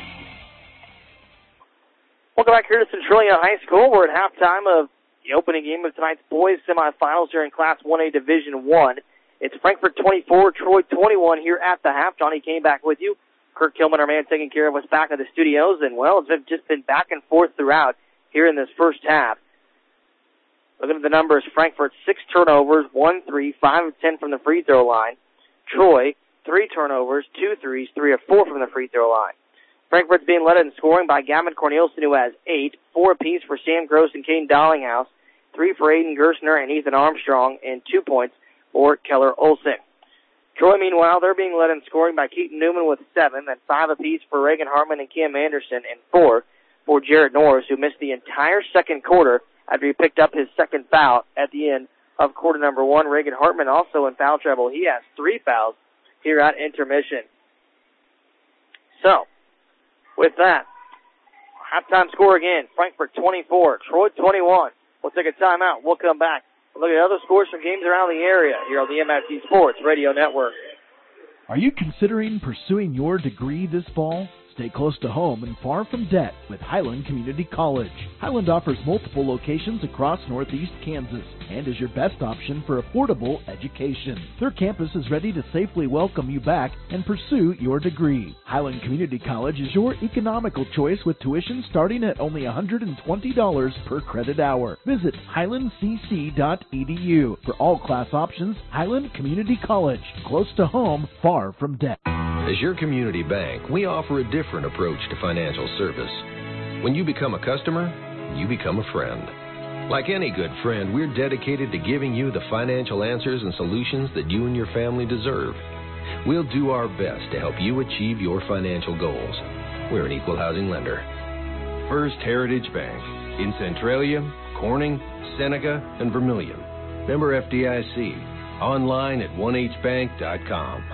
Welcome back here to Centralia High School. We're at halftime of the opening game of tonight's boys semifinals here in Class 1A Division 1. It's Frankfort 24, Troy 21 here at the half. Johnny came back with you Kirk Kilman, our man taking care of us back at the studios, and, well, it's just been back and forth throughout here in this first half. Looking at the numbers, Frankfort 6 turnovers, 1-3, 5 of 10 from the free throw line. Troy, 3 turnovers, 2 threes, 3 of 4 from the free throw line. Frankfort's being led in scoring by Gavin Cornelison, who has 8, 4 apiece for Sam Gross and Kane Dollinghouse, 3 for Aiden Gerstner and Ethan Armstrong, and 2 points for Keller Olson. Troy, meanwhile, they're being led in scoring by Keaton Newman with 7, and 5 apiece for Reagan Hartman and Kim Anderson, and 4 for Jarrett Norris, who missed the entire second quarter after he picked up his second foul at the end of quarter number 1. Reagan Hartman also in foul trouble. He has 3 fouls here at intermission. So, with that, halftime score again, Frankfort 24, Troy 21. We'll take a timeout. We'll come back and look at other scores from games around the area here on the MFC Sports Radio Network. Are you considering pursuing your degree this fall? Stay close to home and far from debt with Highland Community College. Highland offers multiple locations across northeast Kansas and is your best option for affordable education. Their campus is ready to safely welcome you back and pursue your degree. Highland Community College is your economical choice with tuition starting at only $120 per credit hour. Visit highlandcc.edu. For all class options, Highland Community College. Close to home, far from debt. As your community bank, we offer a different approach to financial service. When you become a customer, you become a friend. Like any good friend, we're dedicated to giving you the financial answers and solutions that you and your family deserve. We'll do our best to help you achieve your financial goals. We're an equal housing lender. First Heritage Bank in Centralia, Corning, Seneca, and Vermilion. Member FDIC. Online at 1hbank.com.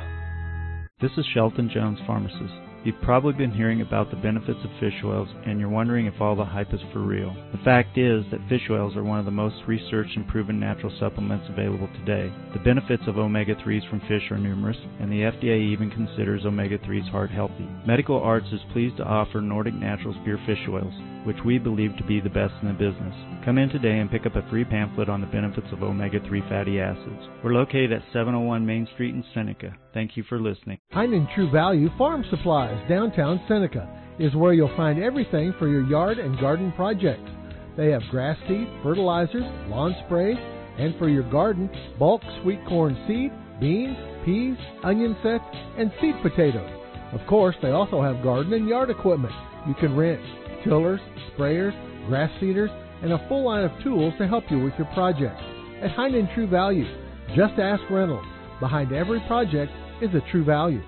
This is Shelton Jones, pharmacist. You've probably been hearing about the benefits of fish oils, and you're wondering if all the hype is for real. The fact is that fish oils are one of the most researched and proven natural supplements available today. The benefits of omega-3s from fish are numerous, and the FDA even considers omega-3s heart healthy. Medical Arts is pleased to offer Nordic Naturals pure fish oils, which we believe to be the best in the business. Come in today and pick up a free pamphlet on the benefits of omega-3 fatty acids. We're located at 701 Main Street in Seneca. Thank you for listening. Heinen True Value Farm Supplies, downtown Seneca, is where you'll find everything for your yard and garden projects. They have grass seed, fertilizers, lawn sprays, and for your garden, bulk sweet corn seed, beans, peas, onion sets, and seed potatoes. Of course, they also have garden and yard equipment. You can rent tillers, sprayers, grass seeders, and a full line of tools to help you with your project. At Heinen True Value, just ask Reynolds. Behind every project is a true value.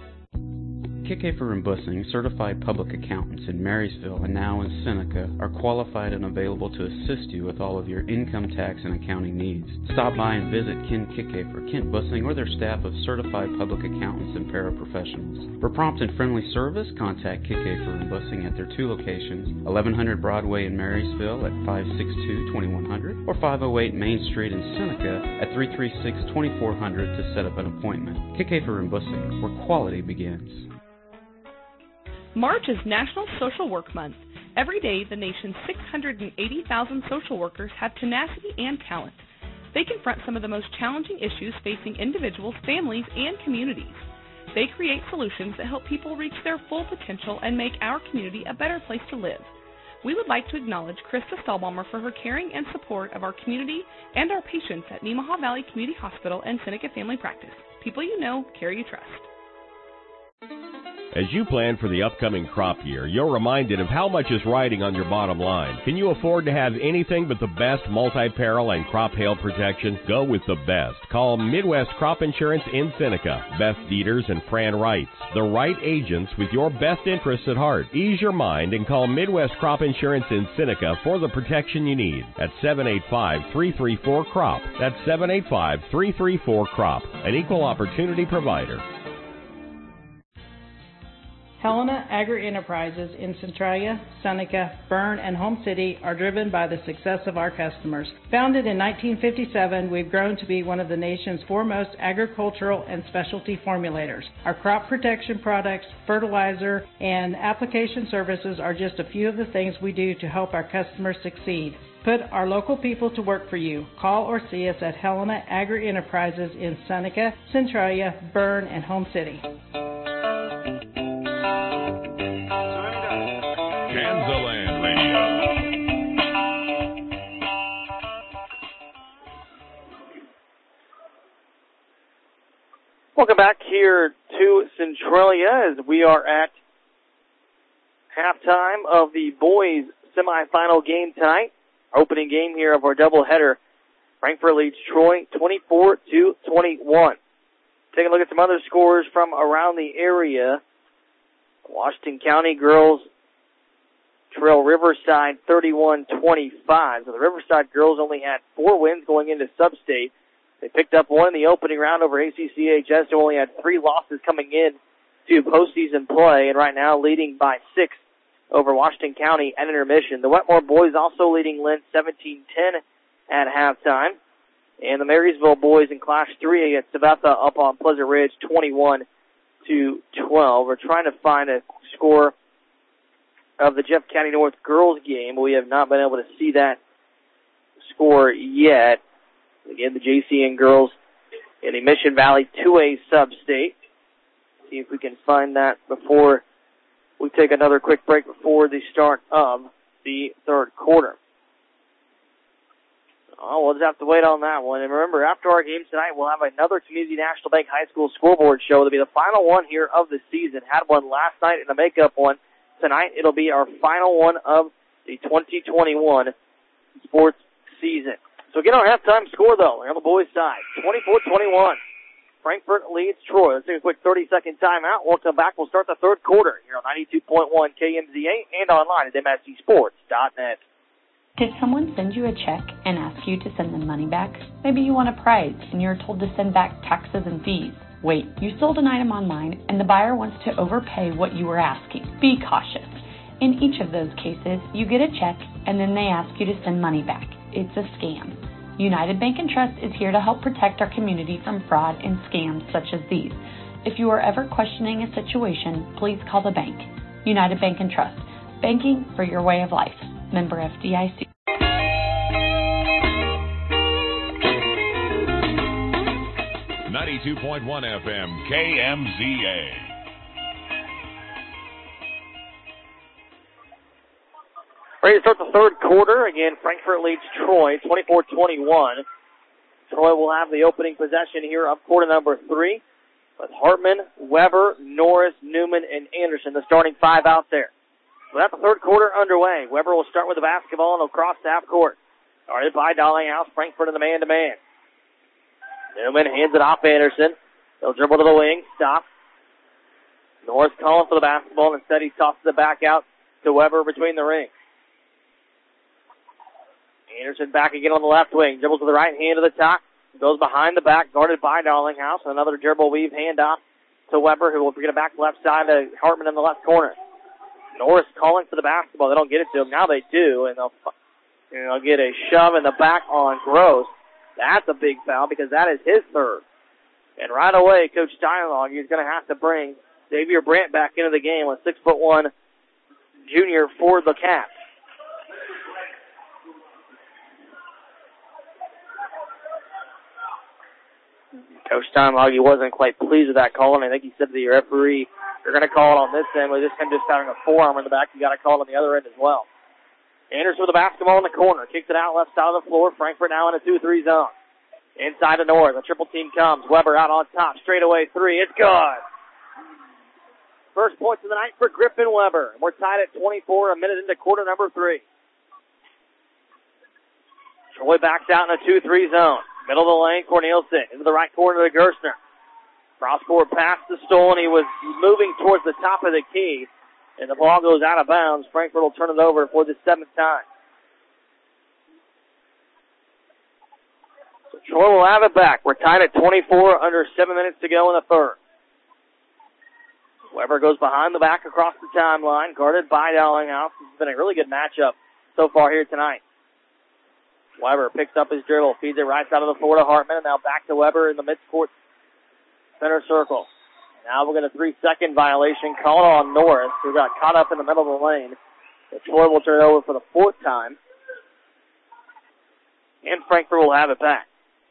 Kickafer and Bussing, certified public accountants in Marysville and now in Seneca, are qualified and available to assist you with all of your income tax and accounting needs. Stop by and visit Ken Kickafer, Kent Bussing, or their staff of certified public accountants and paraprofessionals. For prompt and friendly service, contact Kickafer and Bussing at their 2 locations, 1100 Broadway in Marysville at 562-2100 or 508 Main Street in Seneca at 336-2400 to set up an appointment. Kickafer and Bussing, where quality begins. March is National Social Work Month. Every day, the nation's 680,000 social workers have tenacity and talent. They confront some of the most challenging issues facing individuals, families, and communities. They create solutions that help people reach their full potential and make our community a better place to live. We would like to acknowledge Krista Stahlbaumer for her caring and support of our community and our patients at Nemaha Valley Community Hospital and Seneca Family Practice. People you know, care you trust. As you plan for the upcoming crop year, you're reminded of how much is riding on your bottom line. Can you afford to have anything but the best multi-peril and crop hail protection? Go with the best. Call Midwest Crop Insurance in Seneca. Beth Dieters and Fran Wrights, the right agents with your best interests at heart. Ease your mind and call Midwest Crop Insurance in Seneca for the protection you need at 785-334-CROP. That's 785-334-CROP, an equal opportunity provider. Helena Agri-Enterprises in Centralia, Seneca, Berne, and Home City are driven by the success of our customers. Founded in 1957, we've grown to be one of the nation's foremost agricultural and specialty formulators. Our crop protection products, fertilizer, and application services are just a few of the things we do to help our customers succeed. Put our local people to work for you. Call or see us at Helena Agri-Enterprises in Seneca, Centralia, Berne, and Home City. Welcome back here to Centralia as we are at halftime of the boys' semifinal game tonight. Our opening game here of our doubleheader. Frankfort leads Troy 24-21. Taking a look at some other scores from around the area. Washington County girls trail Riverside 31-25. So the Riverside girls only had 4 wins going into sub-state. They picked up one in the opening round over ACCHS, who only had 3 losses coming in to postseason play, and right now leading by 6 over Washington County at intermission. The Wetmore boys also leading Lynn 17-10 at halftime. And the Marysville boys in Class 3 against Sabetha up on Pleasant Ridge 21-12. We're trying to find a score of the Jeff County North girls game. We have not been able to see that score yet. Again, the JCN girls in the Mission Valley 2A sub-state. See if we can find that before we take another quick break before the start of the third quarter. Oh, we'll just have to wait on that one. And remember, after our game tonight, we'll have another Community National Bank High School scoreboard show. It'll be the final one here of the season. Had one last night and a makeup one. Tonight, it'll be our final one of the 2021 sports season. So again, our halftime score, though, on the boys' side, 24-21. Frankfort leads Troy. Let's take a quick 30-second timeout. We'll come back. We'll start the third quarter here on 92.1 KMZA and online at MSCSports.net. Did someone send you a check and ask you to send them money back? Maybe you want a prize and you're told to send back taxes and fees. Wait, you sold an item online and the buyer wants to overpay what you were asking. Be cautious. In each of those cases, you get a check and then they ask you to send money back. It's a scam. United Bank & Trust is here to help protect our community from fraud and scams such as these. If you are ever questioning a situation, please call the bank. United Bank & Trust. Banking for your way of life. Member FDIC. .1 FM, KMZA. Ready to start the third quarter. Again, Frankfort leads Troy 24-21. Troy will have the opening possession here of quarter number 3 with Hartman, Weber, Norris, Newman, and Anderson, the starting 5 out there. So that's the third quarter underway. Weber will start with the basketball and he'll cross the half court. Started by Dollinghouse, Frankfort in the man-to-man. Newman hands it off Anderson. He'll dribble to the wing, stop. Norris calling for the basketball, and instead he tosses it back out to Weber between the rings. Anderson back again on the left wing. Dribbles to the right hand of the top. Goes behind the back, guarded by Dollinghouse. Another dribble weave handoff to Weber, who will bring it back left side to Hartman in the left corner. Norris calling for the basketball. They don't get it to him. Now they do, and they'll get a shove in the back on Gross. That's a big foul because that is his third. And right away, Coach Steinlog is going to have to bring Xavier Brandt back into the game with 6'1" junior for the Cats. Coach Steinlog, he wasn't quite pleased with that call, and I think he said to the referee, "You're going to call it on this end, with this end just having a forearm in the back. You got to call it on the other end as well." Anderson with the basketball in the corner. Kicks it out left side of the floor. Frankfort now in a 2-3 zone. Inside to North. A triple team comes. Weber out on top. Straight away 3. It's good. First points of the night for Griffin Weber. We're tied at 24, a minute into quarter number 3. Troy backs out in a 2-3 zone. Middle of the lane, Cornelison. Into the right corner to Gerstner. Cross-court pass to Stoll, and he was moving towards the top of the key. And the ball goes out of bounds. Frankfort will turn it over for the 7th time. So Troy will have it back. We're tied at 24, under 7 minutes to go in the third. Weber goes behind the back across the timeline, guarded by Dollinghouse. This has been a really good matchup so far here tonight. Weber picks up his dribble, feeds it right side of the floor to Hartman, and now back to Weber in the midcourt center circle. Now we'll get a 3-second violation called on Norris, who got caught up in the middle of the lane. The Troy will turn it over for the 4th time. And Frankfort will have it back.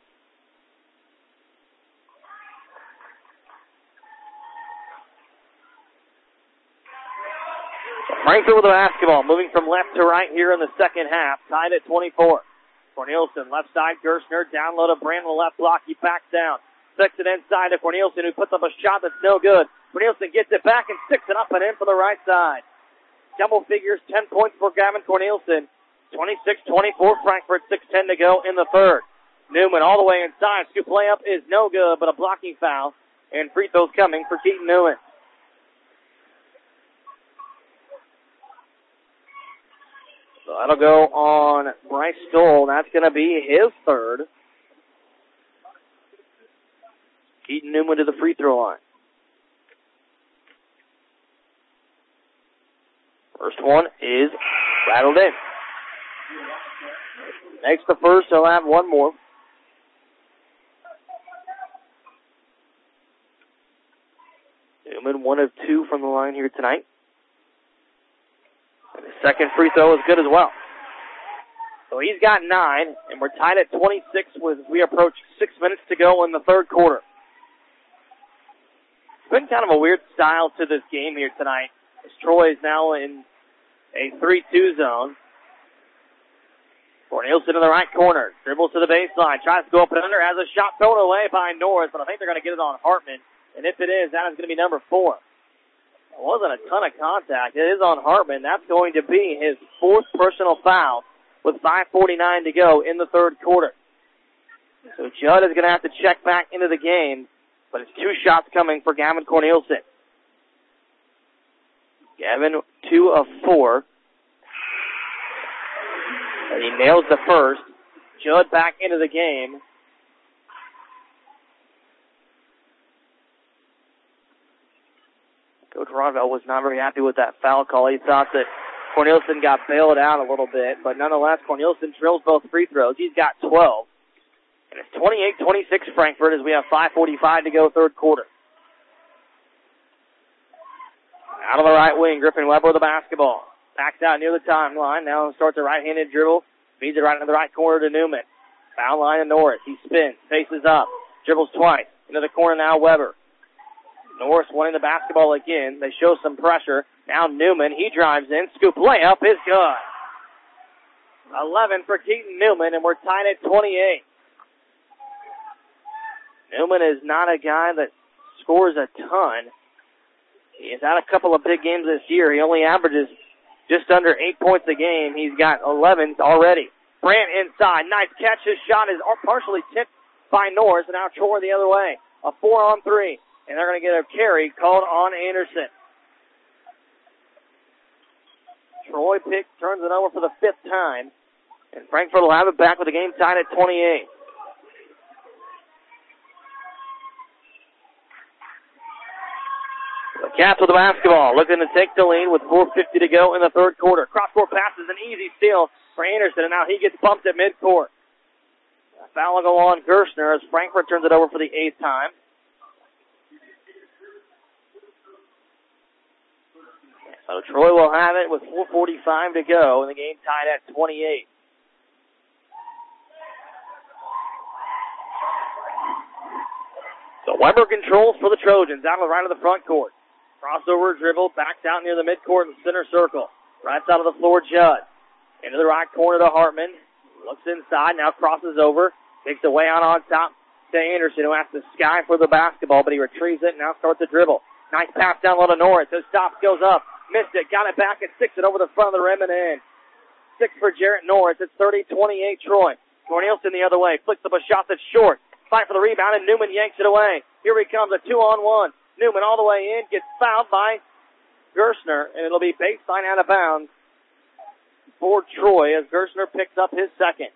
Frankfort with the basketball, moving from left to right here in the second half, tied at 24. Cornelison, left side, Gerstner, down low to Brand on the left block. He backs down. Flicks it inside to Cornelison, who puts up a shot that's no good. Cornelison gets it back and sticks it up and in for the right side. Double figures, 10 points for Gavin Cornelison. 26-24 Frankfort, 6:10 to go in the third. Newman all the way inside. Scoop layup is no good, but a blocking foul. And free throws coming for Keaton Newman. So that'll go on Bryce Stoll. That's going to be his third. Keaton Newman to the free throw line. First one is rattled in. Makes the first, he'll have one more. Newman 1 of 2 from the line here tonight. And his second free throw is good as well. So he's got 9, and we're tied at 26 with we approach 6 minutes to go in the third quarter. It's been kind of a weird style to this game here tonight, as Troy is now in a 3-2 zone. Cornelison in the right corner. Dribbles to the baseline. Tries to go up and under. Has a shot thrown away by Norris, but I think they're going to get it on Hartman. And if it is, that is going to be number 4. It wasn't a ton of contact. It is on Hartman. That's going to be his 4th personal foul with 5:49 to go in the third quarter. So Judd is going to have to check back into the game, but it's 2 shots coming for Gavin Cornelison. Gavin 2 of 4. And he nails the first. Judd back into the game. Coach Ronville was not very happy with that foul call. He thought that Cornelison got bailed out a little bit, but nonetheless, Cornelison drills both free throws. He's got 12. And it's 28-26 Frankfort as we have 5:45 to go third quarter. Out of the right wing, Griffin Weber with the basketball. Backs out near the timeline. Now starts a right-handed dribble. Feeds it right into the right corner to Newman. Foul line to Norris. He spins. Faces up. Dribbles twice. Into the corner now, Weber. Norris wanting the basketball again. They show some pressure. Now Newman. He drives in. Scoop layup is good. 11 for Keaton Newman, and we're tied at 28. Newman is not a guy that scores a ton. He has had a couple of big games this year. He only averages just under 8 points a game. He's got 11 already. Brandt inside. Nice catch. His shot is partially tipped by Norris, and now Troy the other way. A 4-on-3, and they're going to get a carry called on Anderson. Troy turns it over for the 5th time, and Frankfort will have it back with the game tied at 28. The Cats with the basketball, looking to take the lead with 4:50 to go in the third quarter. Cross-court pass is an easy steal for Anderson, and now he gets bumped at midcourt. A foul will go on Gerstner as Frankfort turns it over for the 8th time. So Troy will have it with 4:45 to go, and the game tied at 28. So Weber controls for the Trojans out of the right of the front court. Crossover dribble, backs out near the midcourt in the center circle. Right side of the floor, Judd. Into the right corner to Hartman. Looks inside, now crosses over. Takes away out on top to Anderson, who has to sky for the basketball, but he retrieves it and now starts the dribble. Nice pass down low to Norris. His stop goes up. Missed it. Got it back and sticks it over the front of the rim and in. 6 for Jarrett Norris. It's 30-28 Troy. Cornelison the other way. Flicks up a shot that's short. Fight for the rebound, and Newman yanks it away. Here he comes, a 2-on-1. Newman all the way in, gets fouled by Gerstner, and it'll be baseline out of bounds for Troy as Gerstner picks up his second.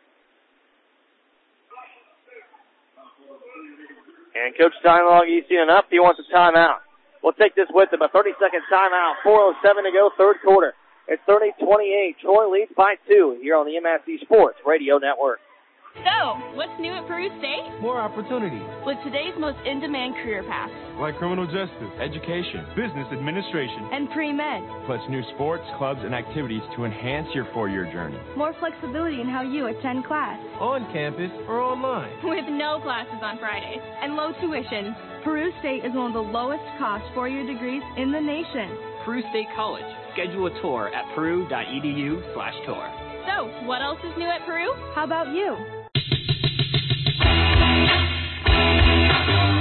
And Coach Steinlog, he's seen enough. He wants a timeout. We'll take this with him, a 30-second timeout. 4:07 to go, third quarter. It's 30-28. Troy leads by 2 here on the MSC Sports Radio Network. So, what's new at Peru State? More opportunities. With today's most in-demand career paths. Like criminal justice, education, business administration, and pre-med. Plus new sports, clubs, and activities to enhance your 4-year journey. More flexibility in how you attend class. On campus or online. With no classes on Fridays and low tuition. Peru State is one of the lowest cost 4-year degrees in the nation. Peru State College. Schedule a tour at peru.edu/tour. So, what else is new at Peru? How about you?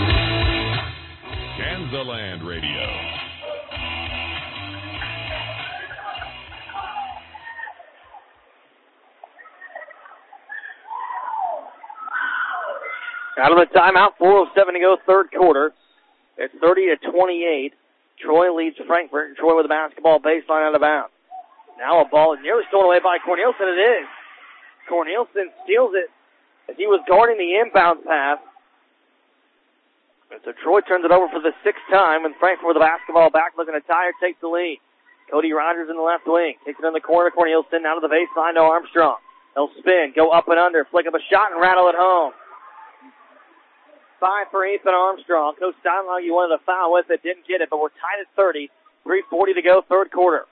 Out of the timeout, 4:07 to go, third quarter. It's 30-28. Troy leads Frankfort. Troy with the basketball, baseline out of bounds. Now a ball is nearly stolen away by Corneliuson. It is. Corneliuson steals it as he was guarding the inbound pass. And so Troy turns it over for the sixth time, and Frankfort with the basketball back, looking to tie or take the lead. Cody Rogers in the left wing. Takes it in the corner. Corneliuson out of the baseline to Armstrong. They'll spin, go up and under, flick up a shot, and rattle it home. 5 for Ethan Armstrong. Coach Steinlau, you wanted a foul with it, didn't get it, but we're tied at 30. 3:40 to go, third quarter.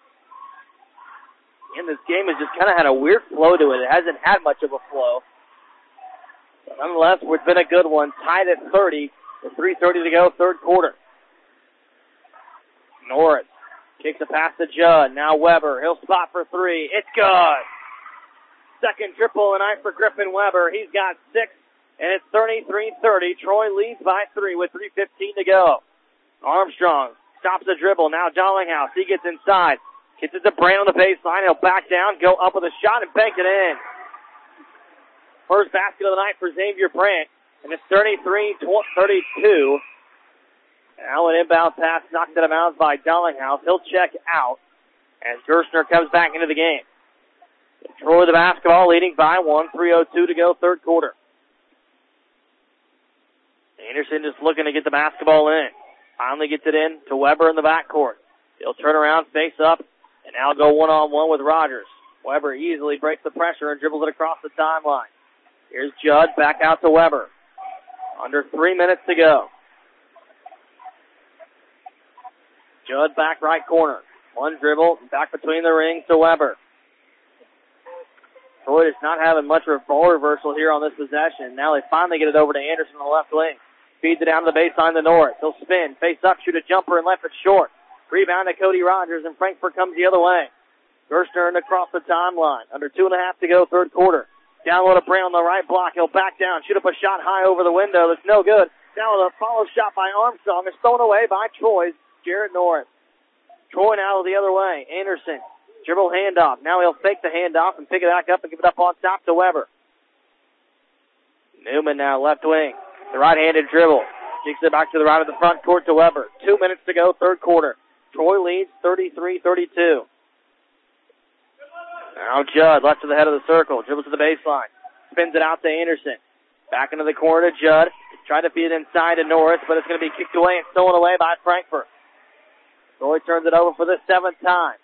And this game has just kind of had a weird flow to it. It hasn't had much of a flow. But nonetheless, it's been a good one. Tied at 30 with 3:30 to go, third quarter. Norris kicks a pass to Judd. Now Weber. He'll spot for three. It's good. Second triple tonight for Griffin Weber. He's got 6, and it's 33-30. Troy leads by 3 with 3:15 to go. Armstrong stops the dribble. Now Dollinghouse. He gets inside. Gets it to Brand on the baseline. He'll back down, go up with a shot, and bank it in. First basket of the night for Xavier Brandt, and it's 33-32. Now an inbound pass knocked out of bounds by Dollinghouse. He'll check out as Gerstner comes back into the game. Troy the basketball, leading by 1, 3:02 to go, third quarter. Anderson just looking to get the basketball in. Finally gets it in to Weber in the backcourt. He'll turn around, face up, and now go one-on-one with Rogers. Weber easily breaks the pressure and dribbles it across the timeline. Here's Judd back out to Weber. Under 3 minutes to go. Judd back right corner. One dribble, back between the rings to Weber. Troy is not having much ball reversal here on this possession. Now they finally get it over to Anderson on the left wing. Feeds it down to the baseline to Norris. He'll spin, face up, shoot a jumper, and left it short. Rebound to Cody Rogers, and Frankfort comes the other way. Gerstner across the timeline. Under 2.5 to go, third quarter. Down low to Brown on the right block. He'll back down, shoot up a shot high over the window. That's no good. Now a follow shot by Armstrong is thrown away by Troy's Jared Norris. Troy now the other way. Anderson, dribble handoff. Now he'll fake the handoff and pick it back up and give it up on top to Weber. Newman now left wing. The right-handed dribble. Kicks it back to the right of the front court to Weber. 2 minutes to go, third quarter. Troy leads 33-32. Now Judd, left to the head of the circle. Dribbles to the baseline. Spins it out to Anderson. Back into the corner to Judd. Trying to feed it inside to Norris, but it's going to be kicked away and stolen away by Frankfort. Troy turns it over for the 7th time.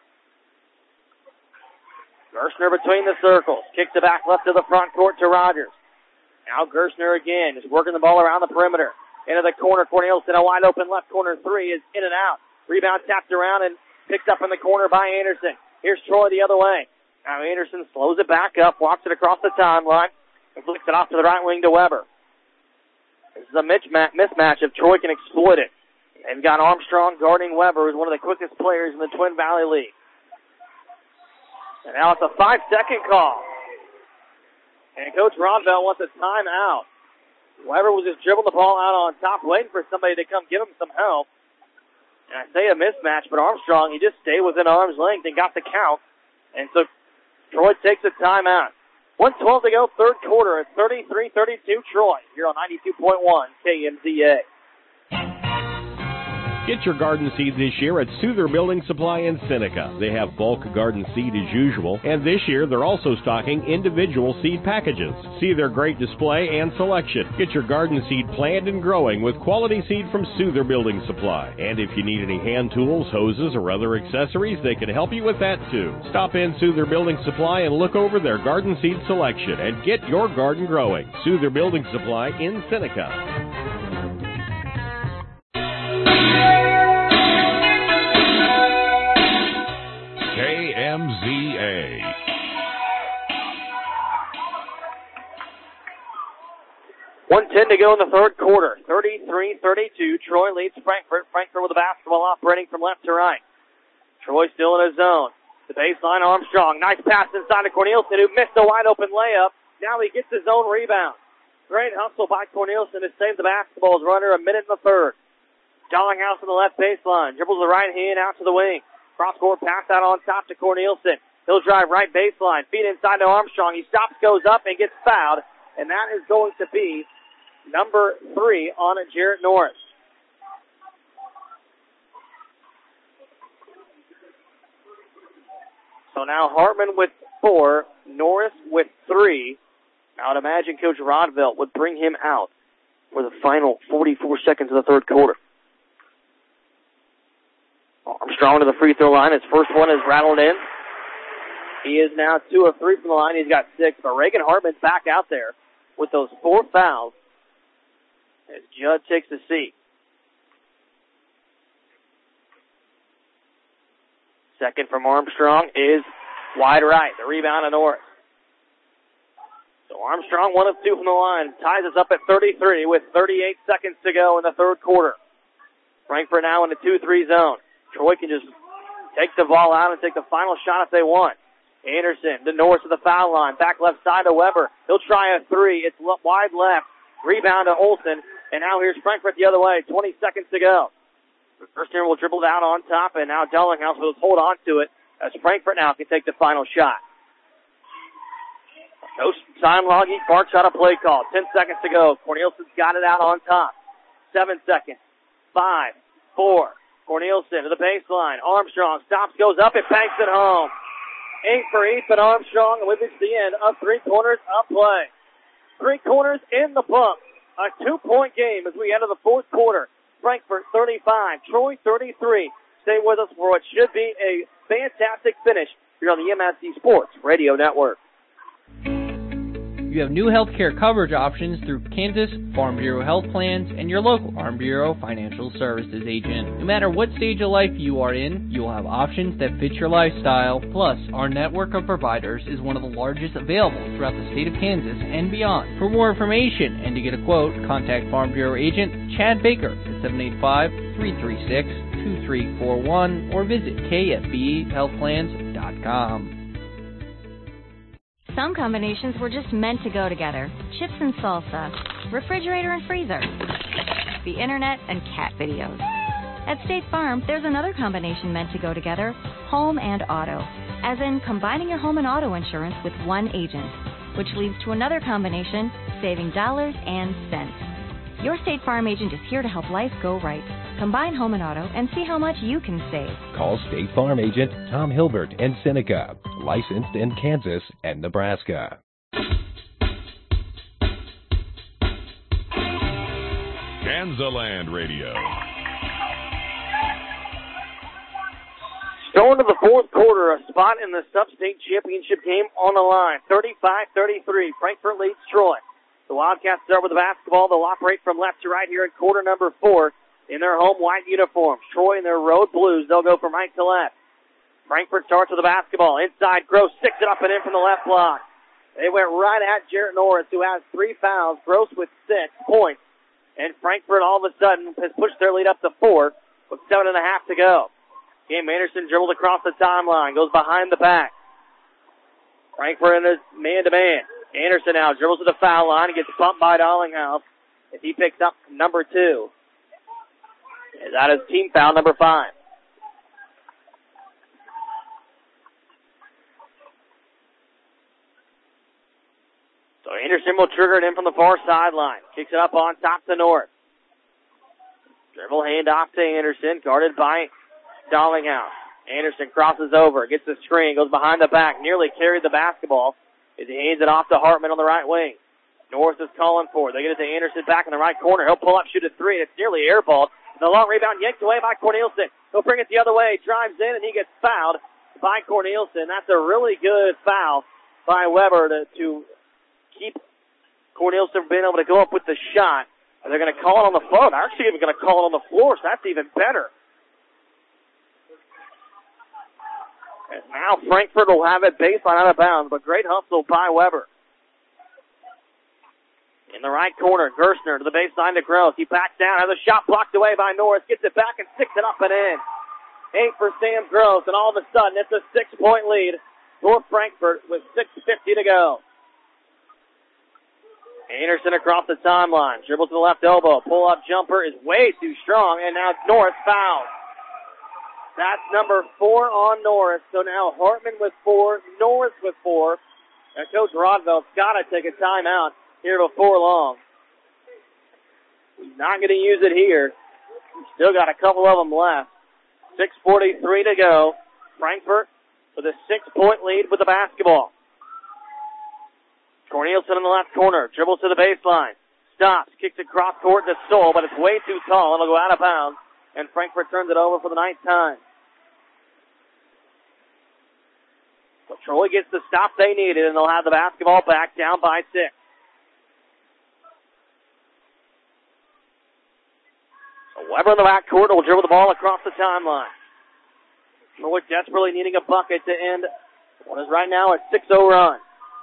Gerstner between the circles. Kicks it back left to the front court to Rogers. Now Gerstner again, just working the ball around the perimeter. Into the corner, Corneliuson, a wide open left corner three is in and out. Rebound tapped around and picked up in the corner by Anderson. Here's Troy the other way. Now Anderson slows it back up, walks it across the timeline, and flicks it off to the right wing to Weber. This is a mismatch if Troy can exploit it. They've got Armstrong guarding Weber, who's one of the quickest players in the Twin Valley League. And now it's a 5-second call. And Coach Ronville wants a timeout. Weber was just dribbling the ball out on top, waiting for somebody to come give him some help. And I say a mismatch, but Armstrong, he just stayed within arm's length and got the count. And so Troy takes a timeout. 1:12 to go, third quarter. It's 33-32 Troy here on 92.1 KMZA. Get your garden seed this year at Souther Building Supply in Seneca. They have bulk garden seed as usual, and this year they're also stocking individual seed packages. See their great display and selection. Get your garden seed planted and growing with quality seed from Souther Building Supply. And if you need any hand tools, hoses, or other accessories, they can help you with that too. Stop in Souther Building Supply and look over their garden seed selection and get your garden growing. Souther Building Supply in Seneca. KMZA. 1:10 to go in the third quarter. 33-32. Troy leads Frankfort. Frankfort with the basketball operating from left to right. Troy still in his zone. The baseline, Armstrong. Nice pass inside to Corneliuson, who missed a wide-open layup. Now he gets his own rebound. Great hustle by Corneliuson to save the basketball as we're under a minute in the third. Dollinghouse on the left baseline. Dribbles the right hand out to the wing. Cross-court pass out on top to Corneliuson. He'll drive right baseline. Feed inside to Armstrong. He stops, goes up, and gets fouled. And that is going to be number 3 on Jarrett Norris. So now Hartman with 4, Norris with 3. I would imagine Coach Rodvelt would bring him out for the final 44 seconds of the third quarter. Armstrong to the free throw line. His first one is rattled in. He is now 2 of 3 from the line. He's got 6, but Reagan Hartman's back out there with those 4 fouls as Judd takes a seat. Second from Armstrong is wide right. The rebound to Norris. So Armstrong 1 of 2 from the line. Ties us up at 33 with 38 seconds to go in the third quarter. Frankfort now in the 2-3 zone. Troy can just take the ball out and take the final shot if they want. Anderson to Norris to the foul line. Back left side to Weber. He'll try a 3. It's wide left. Rebound to Olsen. And now here's Frankfort the other way. 20 seconds to go. First here will dribble down on top, and now Dellinghouse will hold on to it as Frankfort now can take the final shot. No time logging. Barks out a play call. 10 seconds to go. Corneliuson's got it out on top. 7 seconds. 5, 4. Corneliuson to the baseline. Armstrong stops, goes up, and banks it home. 8 for Ethan Armstrong, and with it to the end of 3 quarters of play. 3 quarters in the book. A 2-point game as we enter the fourth quarter. Frankfort 35, Troy 33. Stay with us for what should be a fantastic finish here on the MSC Sports Radio Network. You have new health care coverage options through Kansas Farm Bureau Health Plans and your local Farm Bureau Financial Services agent. No matter what stage of life you are in, you will have options that fit your lifestyle. Plus, our network of providers is one of the largest available throughout the state of Kansas and beyond. For more information and to get a quote, contact Farm Bureau agent Chad Baker at 785-336-2341 or visit kfbhealthplans.com. Some combinations were just meant to go together. Chips and salsa, refrigerator and freezer, the internet and cat videos. At State Farm, there's another combination meant to go together, home and auto. As in, combining your home and auto insurance with one agent, which leads to another combination, saving dollars and cents. Your State Farm agent is here to help life go right. Combine home and auto and see how much you can save. Call State Farm agent Tom Hilbert in Seneca, licensed in Kansas and Nebraska. Kansaland Radio. Going to the fourth quarter, a spot in the sub-state championship game on the line. 35-33, Frankfort leads Troy. The Wildcats start with the basketball. They'll operate from left to right here in quarter number 4 in their home white uniforms. Troy in their road blues. They'll go from right to left. Frankfort starts with the basketball. Inside, Gross sticks it up and in from the left block. They went right at Jarrett Norris, who has 3 fouls. Gross with 6 points. And Frankfort all of a sudden has pushed their lead up to 4 with 7.5 to go. Cam Anderson dribbles across the timeline, goes behind the back. Frankfort in his man-to-man. Anderson now dribbles to the foul line and gets bumped by Dallinghouse as he picks up number 2. That is team foul number 5. So Anderson will trigger it in from the far sideline. Kicks it up on top to North. Dribble handoff to Anderson, guarded by Dallinghouse. Anderson crosses over, gets the screen, goes behind the back, nearly carried the basketball as he hands it off to Hartman on the right wing. North is calling for it. They get it to Anderson back in the right corner. He'll pull up, shoot a 3, and it's nearly airballed. The long rebound yanked away by Corneliuson. He'll bring it the other way, drives in, and he gets fouled by Corneliuson. That's a really good foul by Weber to keep Corneliuson from being able to go up with the shot. They're going to call it on the floor. They're actually even going to call it on the floor, so that's even better. And now Frankfort will have it baseline out of bounds, but great hustle by Weber. In the right corner, Gerstner to the baseline to Gross. He backs down, has a shot blocked away by Norris, gets it back and sticks it up and in. 8 for Sam Gross, and all of a sudden it's a 6-point lead for Frankfort with 6:50 to go. Anderson across the timeline, dribbles to the left elbow, pull-up jumper is way too strong, and now Norris fouls. That's number 4 on Norris, so now Hartman with 4, Norris with 4, and Coach Rodveld's got to take a timeout here before long. not going to use it here. Still got a couple of them left. 6:43 to go. Frankfort with a 6-point lead with the basketball. Corneliuson in the left corner. Dribbles to the baseline. Stops. Kicks it cross court to Stoll, but it's way too tall. It'll go out of bounds. And Frankfort turns it over for the ninth time. So Troy gets the stop they needed, and they'll have the basketball back down by 6. So Weber in the backcourt will dribble the ball across the timeline. Troy desperately needing a bucket to end what is right now a 6-0 run.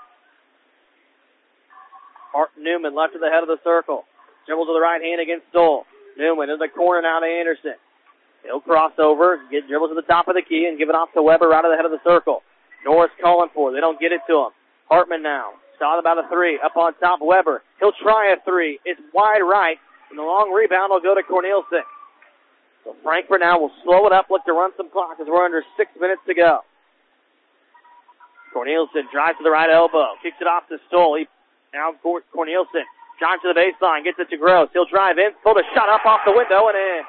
Newman left to the head of the circle. Dribble to the right hand against Stoll. Newman in the corner now to Anderson. He'll cross over, dribble to the top of the key, and give it off to Weber right to the head of the circle. Norris calling for it. They don't get it to him. Hartman now. Shot about a 3. Up on top, Weber. He'll try a 3. It's wide right, and the long rebound will go to Corneliuson. So Frankfort now will slow it up, look to run some clock as we're under 6 minutes to go. Corneliuson drives to the right elbow. Kicks it off to Stoll. Now Corneliuson drives to the baseline. Gets it to Gross. He'll drive in. Pulled a shot up off the window and in.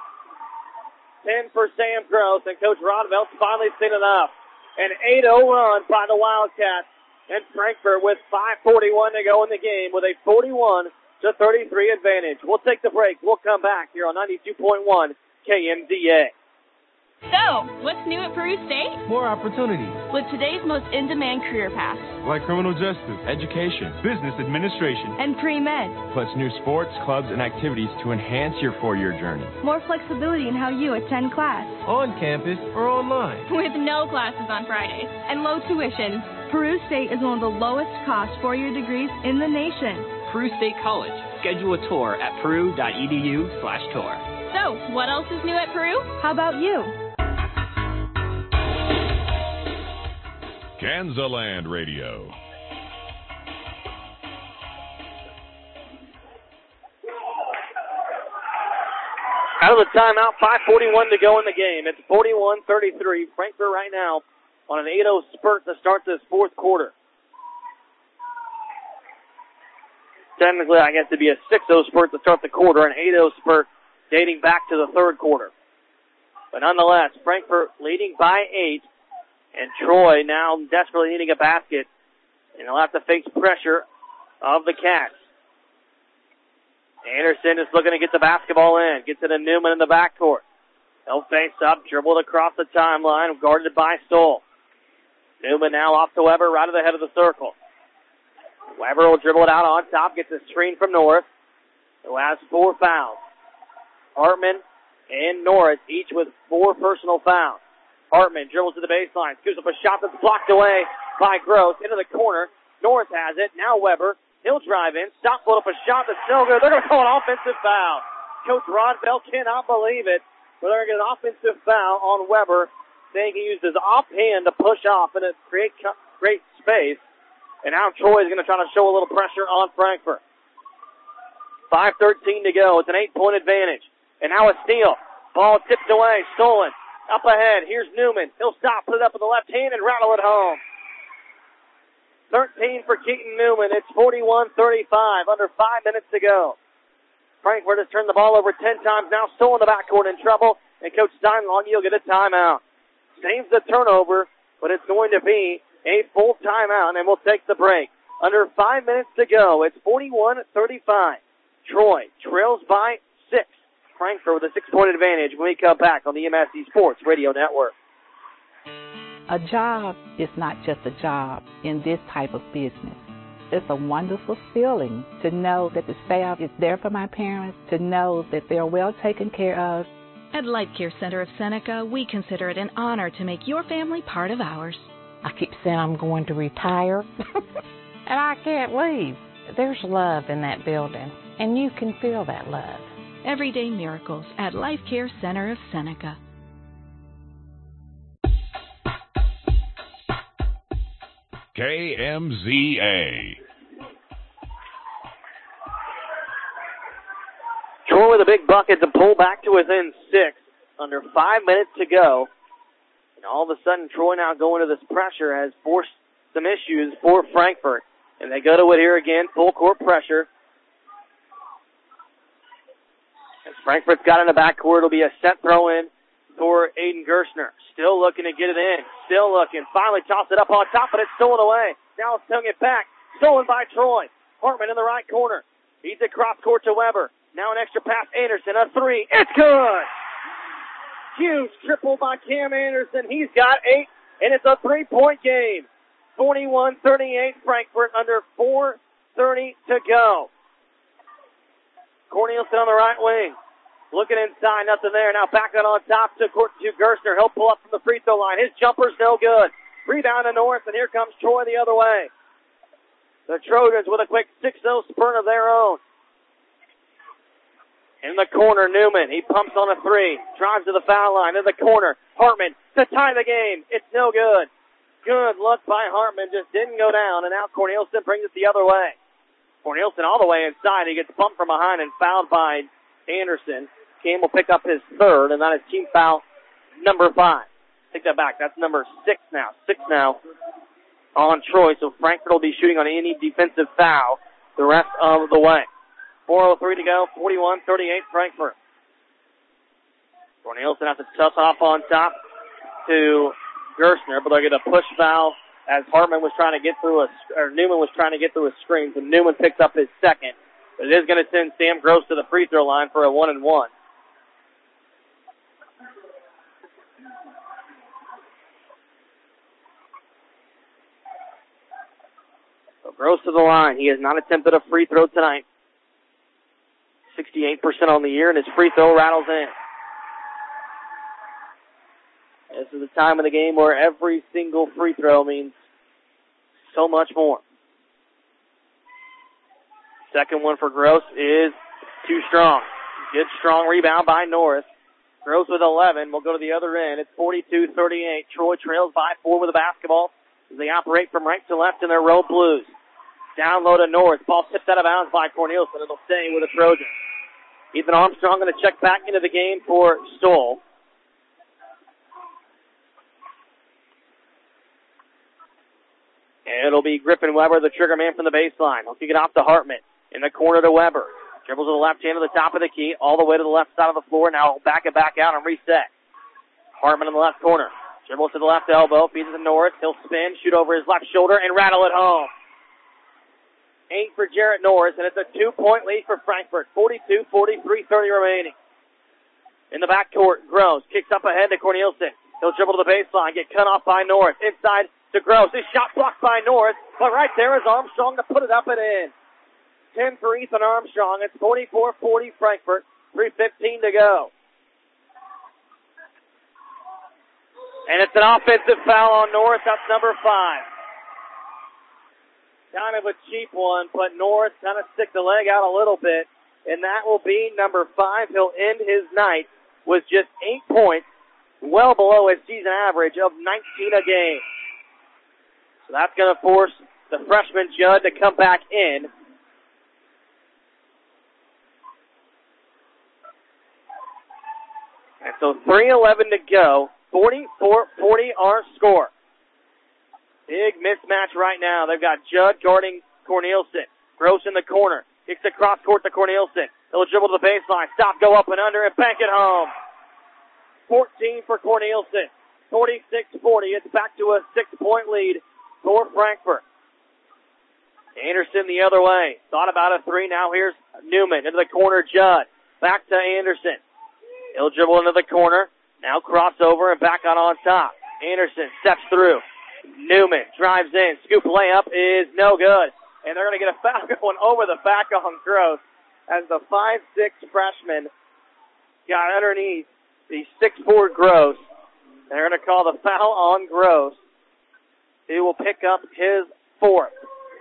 10 for Sam Gross, and Coach Rodvelt's finally seen enough. An 8-0 run by the Wildcats, and Frankfort with 5:41 to go in the game with a 41-33 advantage. We'll take the break. We'll come back here on 92.1 KMDA. So, what's new at Peru State? More opportunities. With today's most in-demand career paths. Like criminal justice, education, business administration, And pre-med. plus new sports, clubs, and activities to enhance your four-year journey. More flexibility in how you attend class. On campus or online. With no classes on Fridays. And low tuition. Peru State is one of the lowest cost four-year degrees in the nation. Peru State College. Schedule a tour at peru.edu/tour. So, what else is new at Peru? How about you? Kansaland Radio. Out of the timeout, 5:41 to go in the game. It's 41-33. Frankfort right now on an 8-0 spurt to start this fourth quarter. Technically, I guess it'd be a 6-0 spurt to start the quarter, an 8-0 spurt dating back to the third quarter. But nonetheless, Frankfort leading by 8, and Troy now desperately needing a basket, and they'll have to face pressure of the Cats. Anderson is looking to get the basketball in. Gets it to Newman in the backcourt. He'll face up, dribbled across the timeline, guarded by Stoll. Newman now off to Weber, right to the head of the circle. Weber will dribble it out on top, gets a screen from Norris, who has 4 fouls. Hartman and Norris, each with 4 personal fouls. Hartman dribbles to the baseline, scoops up a shot that's blocked away by Gross into the corner. Norris has it. Now Weber. He'll drive in. Stop, put up a shot that's no good. They're going to call an offensive foul. Coach Rodvelt cannot believe it, but they're going to get an offensive foul on Weber, saying he used his offhand to push off and it create great space. And now Troy is going to try to show a little pressure on Frankfort. 5:13 to go. It's an 8-point advantage. And now a steal. Ball tipped away. Stolen. Up ahead. Here's Newman. He'll stop, put it up with the left hand, and rattle it home. 13 for Keaton Newman. It's 41-35. Under 5 minutes to go. Frankfort has turned the ball over 10 times now. Still in the backcourt in trouble. And Coach Steinlongy will get a timeout. Saves the turnover, but it's going to be a full timeout, and we'll take the break. Under 5 minutes to go. It's 41-35. Troy trails by 6. Frankfort with a 6-point advantage when we come back on the MSC Sports Radio Network. A job is not just a job in this type of business. It's a wonderful feeling to know that the staff is there for my parents, to know that they're well taken care of. At Life Care Center of Seneca, we consider it an honor to make your family part of ours. I keep saying I'm going to retire, and I can't leave. There's love in that building, and you can feel that love. Everyday miracles at Life Care Center of Seneca. KMZA. Troy with a big bucket to pull back to within 6. Under 5 minutes to go. And all of a sudden, Troy now going to this pressure has forced some issues for Frankfort. And they go to it here again, full court pressure. Frankfurt's got in the backcourt. It'll be a set throw in for Aiden Gerstner. Still looking to get it in. Still looking. Finally tossed it up on top, but it's stolen away. Now it's tongue it back. Stolen by Troy. Hartman in the right corner. Feeds it cross court to Weber. Now an extra pass. Anderson, a three. It's good! Huge triple by Cam Anderson. He's got 8, and it's a 3-point game. 41-38 Frankfurt, under 4:30 to go. Cornelius on the right wing. Looking inside, nothing there. Now back on top to Gerstner. He'll pull up from the free throw line. His jumper's no good. Rebound to North, and here comes Troy the other way. The Trojans with a quick 6-0 sprint of their own. In the corner, Newman. He pumps on a three. Drives to the foul line. In the corner, Hartman to tie the game. It's no good. Good look by Hartman. Just didn't go down. And now Cornelius brings it the other way. Cornelius all the way inside. He gets bumped from behind and fouled by Anderson. Cam will pick up his third, and that is team foul number 5. Take that back. That's number 6 now. 6 now on Troy. So Frankfurt will be shooting on any defensive foul the rest of the way. 4:03 to go. 41-38 Frankfurt. Cornelius has to toss off on top to Gerstner, but they'll get a push foul as Hartman was trying to get through Newman was trying to get through a screen. So Newman picks up his second. But it is going to send Sam Gross to the free throw line for a 1-and-1. So Gross to the line. He has not attempted a free throw tonight. 68% on the year, and his free throw rattles in. This is the time of the game where every single free throw means so much more. Second one for Gross is too strong. Good strong rebound by Norris. Gross with 11 will go to the other end. It's 42-38. Troy trails by 4 with the basketball as they operate from right to left in their road blues. Down low to Norris. Ball tipped out of bounds by Cornelius, and it'll stay with the Trojans. Ethan Armstrong going to check back into the game for Stoll. And it'll be Griffin Weber, the trigger man from the baseline. He'll kick it off to Hartman. In the corner to Weber. Dribbles to the left hand to the top of the key, all the way to the left side of the floor. Now back it back out and reset. Hartman in the left corner. Dribbles to the left elbow, feeds it to Norris. He'll spin, shoot over his left shoulder, and rattle it home. 8 for Jarrett Norris, and it's a 2-point lead for Frankfurt. 42-43, 30 remaining. In the backcourt, Gross kicks up ahead to Corneliusen. He'll dribble to the baseline, get cut off by Norris. Inside to Gross. His shot blocked by Norris, but right there is Armstrong to put it up and in. 10 for Ethan Armstrong. It's 44-40 Frankfurt. 3:15 to go. And it's an offensive foul on Norris. That's number 5. Kind of a cheap one, but Norris kind of stick the leg out a little bit. And that will be number 5. He'll end his night with just 8 points, well below his season average of 19 a game. So that's going to force the freshman Judd to come back in. And so 3:11 to go. 44-40 our score. Big mismatch right now. They've got Judd guarding Corneliusen. Gross in the corner. Kicks across court to Corneliusen. He'll dribble to the baseline. Stop, go up and under, and bank it home. 14 for Corneliusen. 46-40. It's back to a 6-point lead for Frankfurt. Anderson the other way. Thought about a 3. Now here's Newman into the corner. Judd. Back to Anderson. He'll dribble into the corner. Now crossover and back on top. Anderson steps through. Newman drives in. Scoop layup is no good. And they're going to get a foul going over the back on Gross as the 5'6" freshman got underneath the 6'4" Gross. They're going to call the foul on Gross. He will pick up his 4th.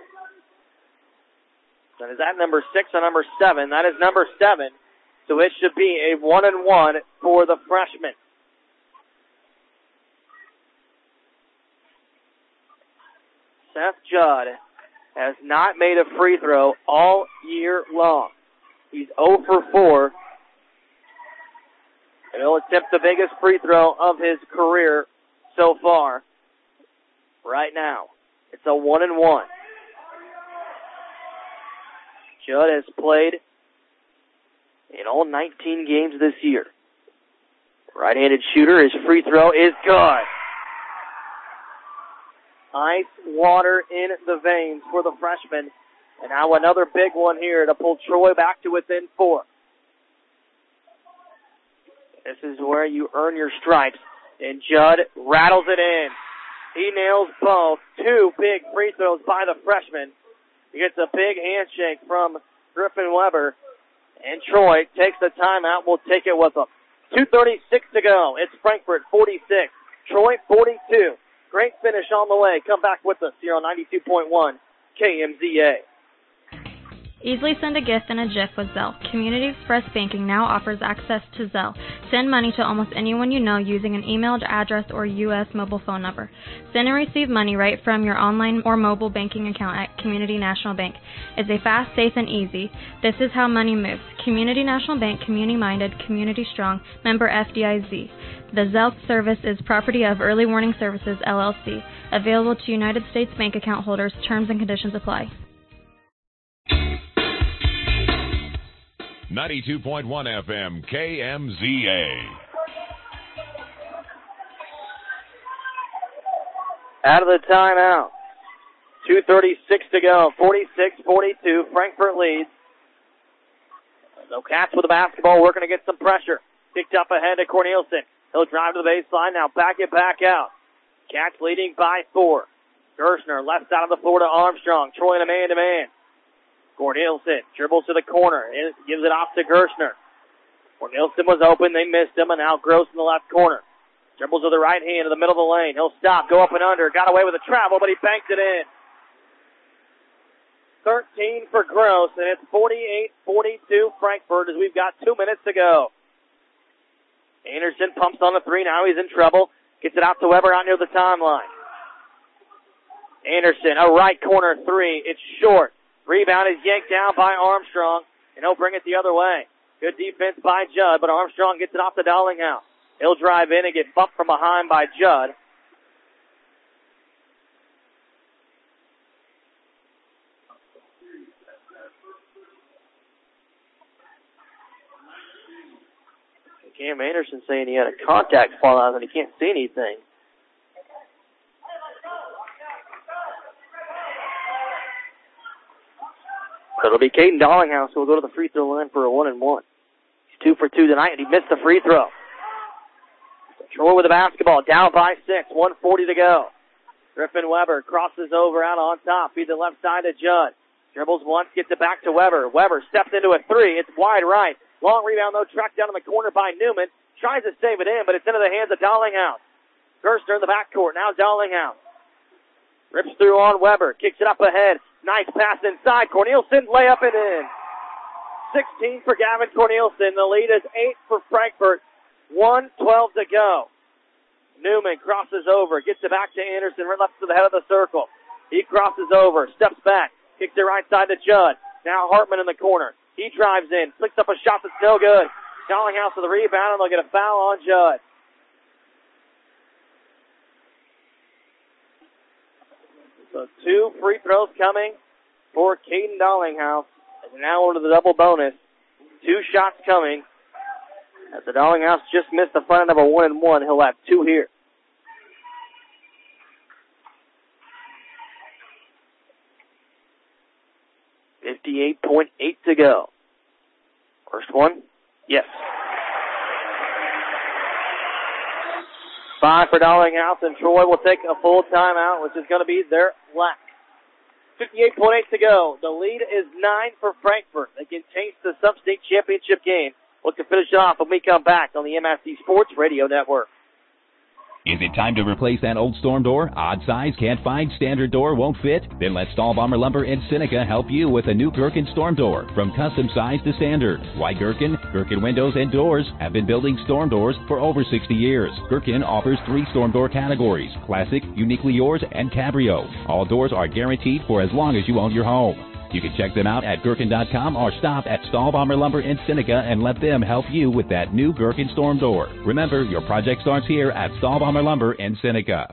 So is that number 6 or number 7? That is number 7. So it should be a 1-and-1 for the freshman. Seth Judd has not made a free throw all year long. He's 0 for 4. And he'll attempt the biggest free throw of his career so far. Right now. It's a 1-and-1. Judd has played in all 19 games this year. Right-handed shooter, his free throw is good. Ice water in the veins for the freshman. And now another big one here to pull Troy back to within 4. This is where you earn your stripes. And Judd rattles it in. He nails both. 2 big free throws by the freshman. He gets a big handshake from Griffin Weber. And Troy takes the timeout. We'll take it with them. 2:36 to go. It's Frankfort 46. Troy 42. Great finish on the way. Come back with us here on 92.1 KMZA. Easily send a gift in a GIF with Zelle. Community Express Banking now offers access to Zelle. Send money to almost anyone you know using an email address or U.S. mobile phone number. Send and receive money right from your online or mobile banking account at Community National Bank. It's a fast, safe, and easy. This is how money moves. Community National Bank, community-minded, community strong, member FDIC. The Zelle service is property of Early Warning Services, LLC. Available to United States bank account holders. Terms and conditions apply. 92.1 FM, KMZA. Out of the timeout. 2:36 to go. 46-42. Frankfort leads. So Cats with the basketball working to get some pressure. Kicked up ahead to Cornelison. He'll drive to the baseline. Now back it back out. Cats leading by 4. Gershner left side of the floor to Armstrong. Troy in a man-to-man. Cornelison dribbles to the corner and gives it off to Gershner. Cornelison was open. They missed him, and now Gross in the left corner. Dribbles to the right hand to the middle of the lane. He'll stop, go up and under. Got away with a travel, but he banked it in. 13 for Gross, and it's 48-42 Frankfort as we've got 2 minutes to go. Anderson pumps on the 3. Now he's in trouble. Gets it out to Weber out near the timeline. Anderson, a right corner 3. It's short. Rebound is yanked down by Armstrong, and he'll bring it the other way. Good defense by Judd, but Armstrong gets it off to Dollinghouse. He'll drive in and get bumped from behind by Judd. Cam Anderson saying he had a contact fall out and he can't see anything. So it'll be Caden Dollinghouse who will go to the free throw line for a 1-and-1. He's 2 for 2 tonight, and he missed the free throw. Troy with the basketball, down by 6, 1:40 to go. Griffin Weber crosses over out on top, feeds the left side to Judd. Dribbles once, gets it back to Weber. Weber steps into a 3. It's wide right. Long rebound, though, tracked down in the corner by Newman. Tries to save it in, but it's into the hands of Dollinghouse. Gerster in the backcourt, now Dollinghouse. Rips through on Weber, kicks it up ahead. Nice pass inside. Cornelison, layup it in. 16 for Gavin Cornelison. The lead is 8 for Frankfort. 1:12 to go. Newman crosses over, gets it back to Anderson, right left to the head of the circle. He crosses over, steps back, kicks it right side to Judd. Now Hartman in the corner. He drives in, flicks up a shot that's no good. Dollinghouse with the rebound, and they'll get a foul on Judd. So 2 free throws coming for Caden Dollinghouse. And now into the double bonus. 2 shots coming. As the Dollinghouse just missed the front end of a 1-and-1, he'll have 2 here. .8 to go. First one? Yes. 5 for Dollinghouse, and Troy will take a full timeout, which is going to be their last. 58.8 to go. The lead is 9 for Frankfort. They can chase the sub-state championship game. Look to finish it off when we come back on the MSC Sports Radio Network. Is it time to replace that old storm door? Odd size, can't find, standard door, won't fit? Then let Stahlbomber Lumber in Seneca help you with a new Gherkin storm door. From custom size to standard. Why Gherkin? Gherkin Windows and Doors have been building storm doors for over 60 years. Gherkin offers 3 storm door categories: classic, uniquely yours, and cabrio. All doors are guaranteed for as long as you own your home. You can check them out at Gherkin.com or stop at Stahlbomber Lumber in Seneca and let them help you with that new Gherkin storm door. Remember, your project starts here at Stahlbomber Lumber in Seneca.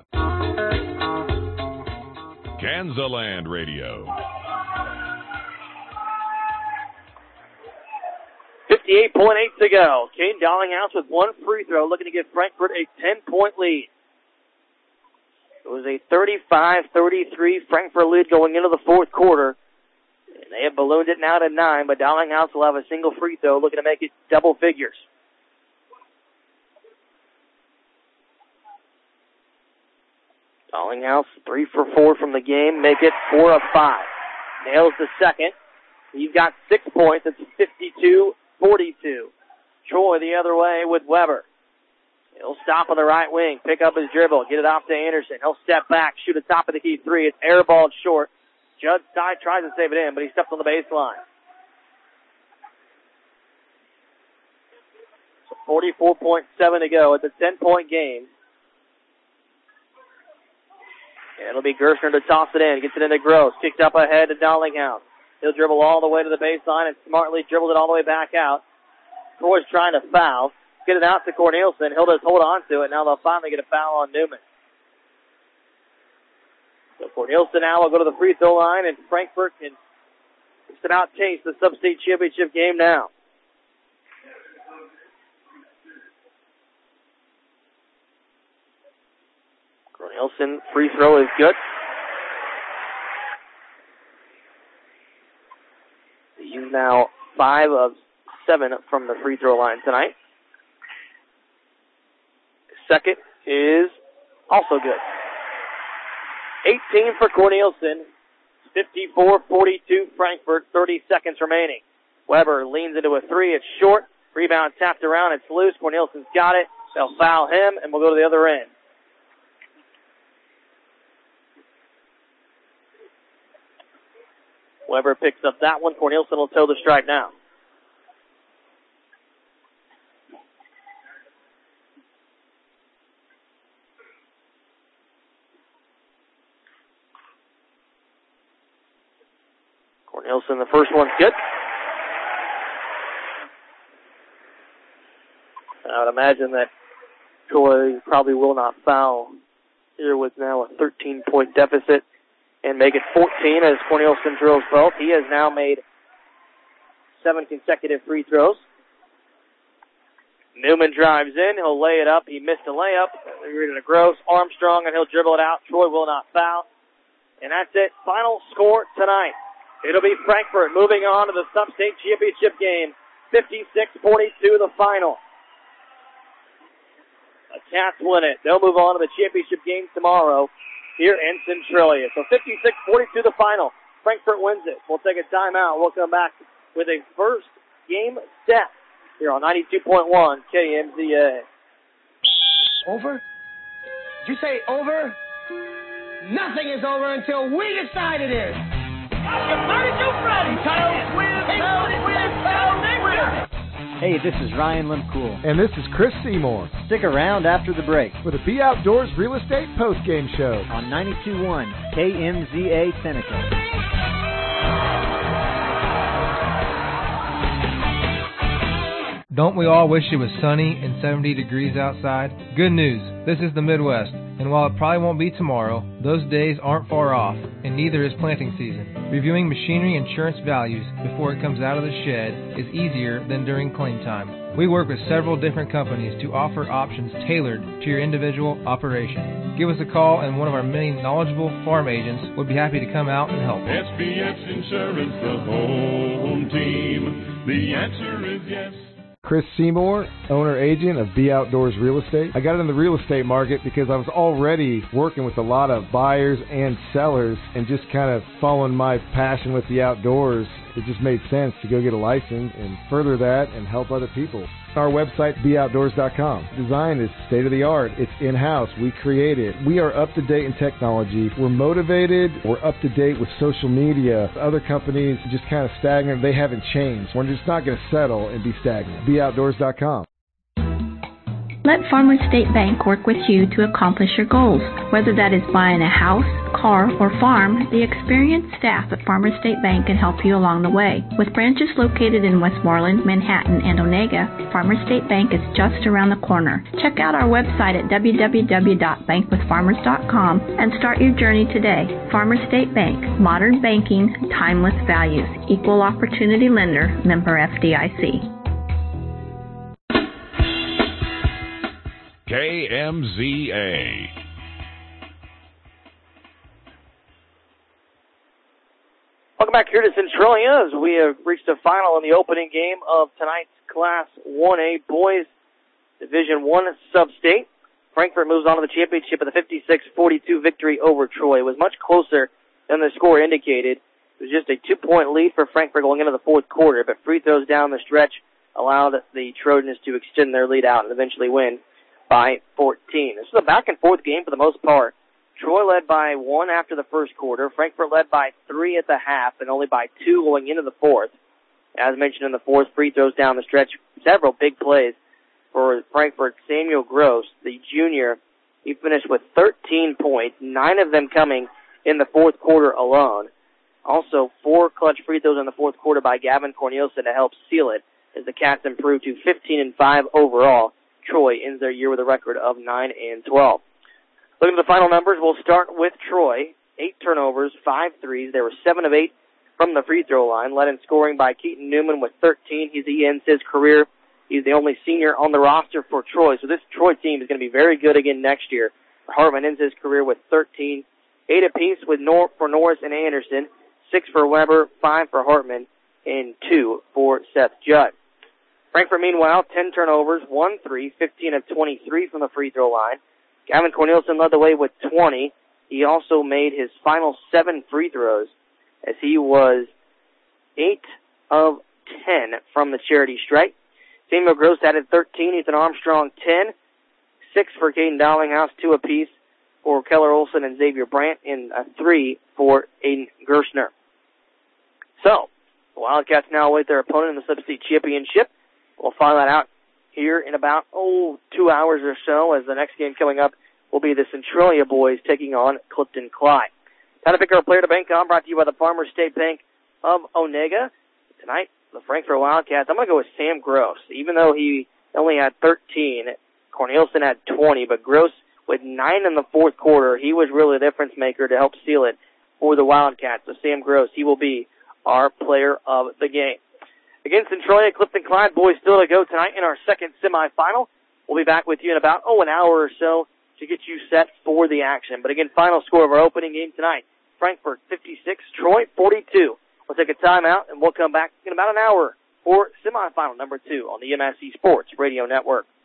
Kansaland Radio. 58.8 to go. Caden Dollinghouse with one free throw, looking to give Frankfort a 10-point lead. It was a 35-33 Frankfort lead going into the fourth quarter. And they have ballooned it now to 9, but Dollinghouse will have a single free throw, looking to make it double figures. Dollinghouse 3 for 4 from the game, make it 4 of 5. Nails the second. He's got 6 points. It's 52-42. Troy the other way with Weber. He'll stop on the right wing, pick up his dribble, get it off to Anderson. He'll step back, shoot a top of the key three. It's airballed short. Judd Stein tries to save it in, but he steps on the baseline. So 44.7 to go. It's a 10-point game. And it'll be Gerstner to toss it in. Gets it into Gross. Kicked up ahead to Dollinghouse. He'll dribble all the way to the baseline and smartly dribbled it all the way back out. Troy's trying to foul. Get it out to Cornelison. He'll just hold on to it. Now they'll finally get a foul on Newman. So Cornelison now will go to the free throw line, and Frankfort can just about taste the sub-state championship game now. Cornelison free throw is good. He's now 5 of 7 from the free throw line tonight. Second is also good. 18 for Cornelison. 54-42 Frankfort. 30 seconds remaining. Weber leans into a three. It's short. Rebound tapped around. It's loose. Cornelson's got it. They'll foul him, and we'll go to the other end. Weber picks up that one. Cornelison will toe the strike now. Cornelison, the first one's good. I would imagine that Troy probably will not foul here with now a 13-point deficit and make it 14 as Cornelison drills both. He has now made 7 consecutive free throws. Newman drives in. He'll lay it up. He missed a layup. They're going to Gross. Armstrong, and he'll dribble it out. Troy will not foul. And that's it. Final score tonight. It'll be Frankfort moving on to the sub-state championship game. 56-42 the final. The Cats win it. They'll move on to the championship game tomorrow here in Centralia. So 56-42 the final. Frankfort wins it. We'll take a timeout. We'll come back with a first game set here on 92.1 KMZA. Over? Did you say over? Nothing is over until we decide it is. Hey, this is Ryan Limcool. And this is Chris Seymour. Stick around after the break for the Be Outdoors Real Estate Post-Game Show on 92.1 KMZA Seneca. Don't we all wish it was sunny and 70 degrees outside? Good news, this is the Midwest, and while it probably won't be tomorrow, those days aren't far off, and neither is planting season. Reviewing machinery insurance values before it comes out of the shed is easier than during claim time. We work with several different companies to offer options tailored to your individual operation. Give us a call, and one of our many knowledgeable farm agents would be happy to come out and help. SBS Insurance, the home team. The answer is yes. Chris Seymour, owner-agent of Be Outdoors Real Estate. I got in the real estate market because I was already working with a lot of buyers and sellers and just kind of following my passion with the outdoors. It just made sense to go get a license and further that and help other people. Our website, beoutdoors.com. Design is state-of-the-art. It's in-house. We create it. We are up-to-date in technology. We're motivated. We're up-to-date with social media. Other companies just kind of stagnant. They haven't changed. We're just not going to settle and be stagnant. Beoutdoors.com. Let Farmers State Bank work with you to accomplish your goals. Whether that is buying a house, car, or farm, the experienced staff at Farmers State Bank can help you along the way. With branches located in Westmoreland, Manhattan, and Onega, Farmers State Bank is just around the corner. Check out our website at www.bankwithfarmers.com and start your journey today. Farmers State Bank, modern banking, timeless values, equal opportunity lender, member FDIC. KMZA. Welcome back here to Centralia as we have reached a final in the opening game of tonight's Class 1A Boys Division I Sub-State. Frankfort moves on to the championship with a 56-42 victory over Troy. It was much closer than the score indicated. It was just a 2-point lead for Frankfort going into the fourth quarter, but free throws down the stretch allowed the Trojans to extend their lead out and eventually win by 14. This was a back-and-forth game for the most part. Troy led by 1 after the first quarter. Frankfort led by 3 at the half and only by 2 going into the fourth. As mentioned in the fourth, free throws down the stretch. Several big plays for Frankfort. Samuel Gross, the junior, he finished with 13 points, 9 of them coming in the fourth quarter alone. Also, 4 clutch free throws in the fourth quarter by Gavin Cornelison to help seal it as the Cats improved to 15-5 overall. Troy ends their year with a record of 9-12. Looking at the final numbers, we'll start with Troy. 8 turnovers, 5 threes. They were 7 of 8 from the free throw line, led in scoring by Keaton Newman with 13. He ends his career. He's the only senior on the roster for Troy. So this Troy team is going to be very good again next year. Hartman ends his career with 13. 8 apiece for Norris and Anderson. 6 for Weber, 5 for Hartman, and 2 for Seth Judd. Frankfort, meanwhile, 10 turnovers, 1 3, 15 of 23 from the free throw line. Gavin Cornelison led the way with 20. He also made his final 7 free throws as he was 8 of 10 from the charity stripe. Samuel Gross added 13. Ethan Armstrong, 10. 6 for Caden Dowlinghouse, 2 apiece for Keller Olson and Xavier Brandt, and a 3 for Aiden Gerstner. So, the Wildcats now await their opponent in the Sub-State Championship. We'll find that out here in about, 2 hours or so, as the next game coming up will be the Centralia boys taking on Clifton Clyde. Time to pick our player to bank on, brought to you by the Farmers State Bank of Onega. Tonight, the Frankfort Wildcats, I'm going to go with Sam Gross. Even though he only had 13, Cornelison had 20, but Gross with 9 in the fourth quarter, he was really the difference maker to help seal it for the Wildcats. So Sam Gross, he will be our player of the game. Against Centralia, Clifton Clyde, boys still to go tonight in our second semifinal. We'll be back with you in about, an hour or so to get you set for the action. But again, final score of our opening game tonight, Frankfort 56, Troy 42. We'll take a timeout, and we'll come back in about an hour for semifinal number 2 on the MSC Sports Radio Network.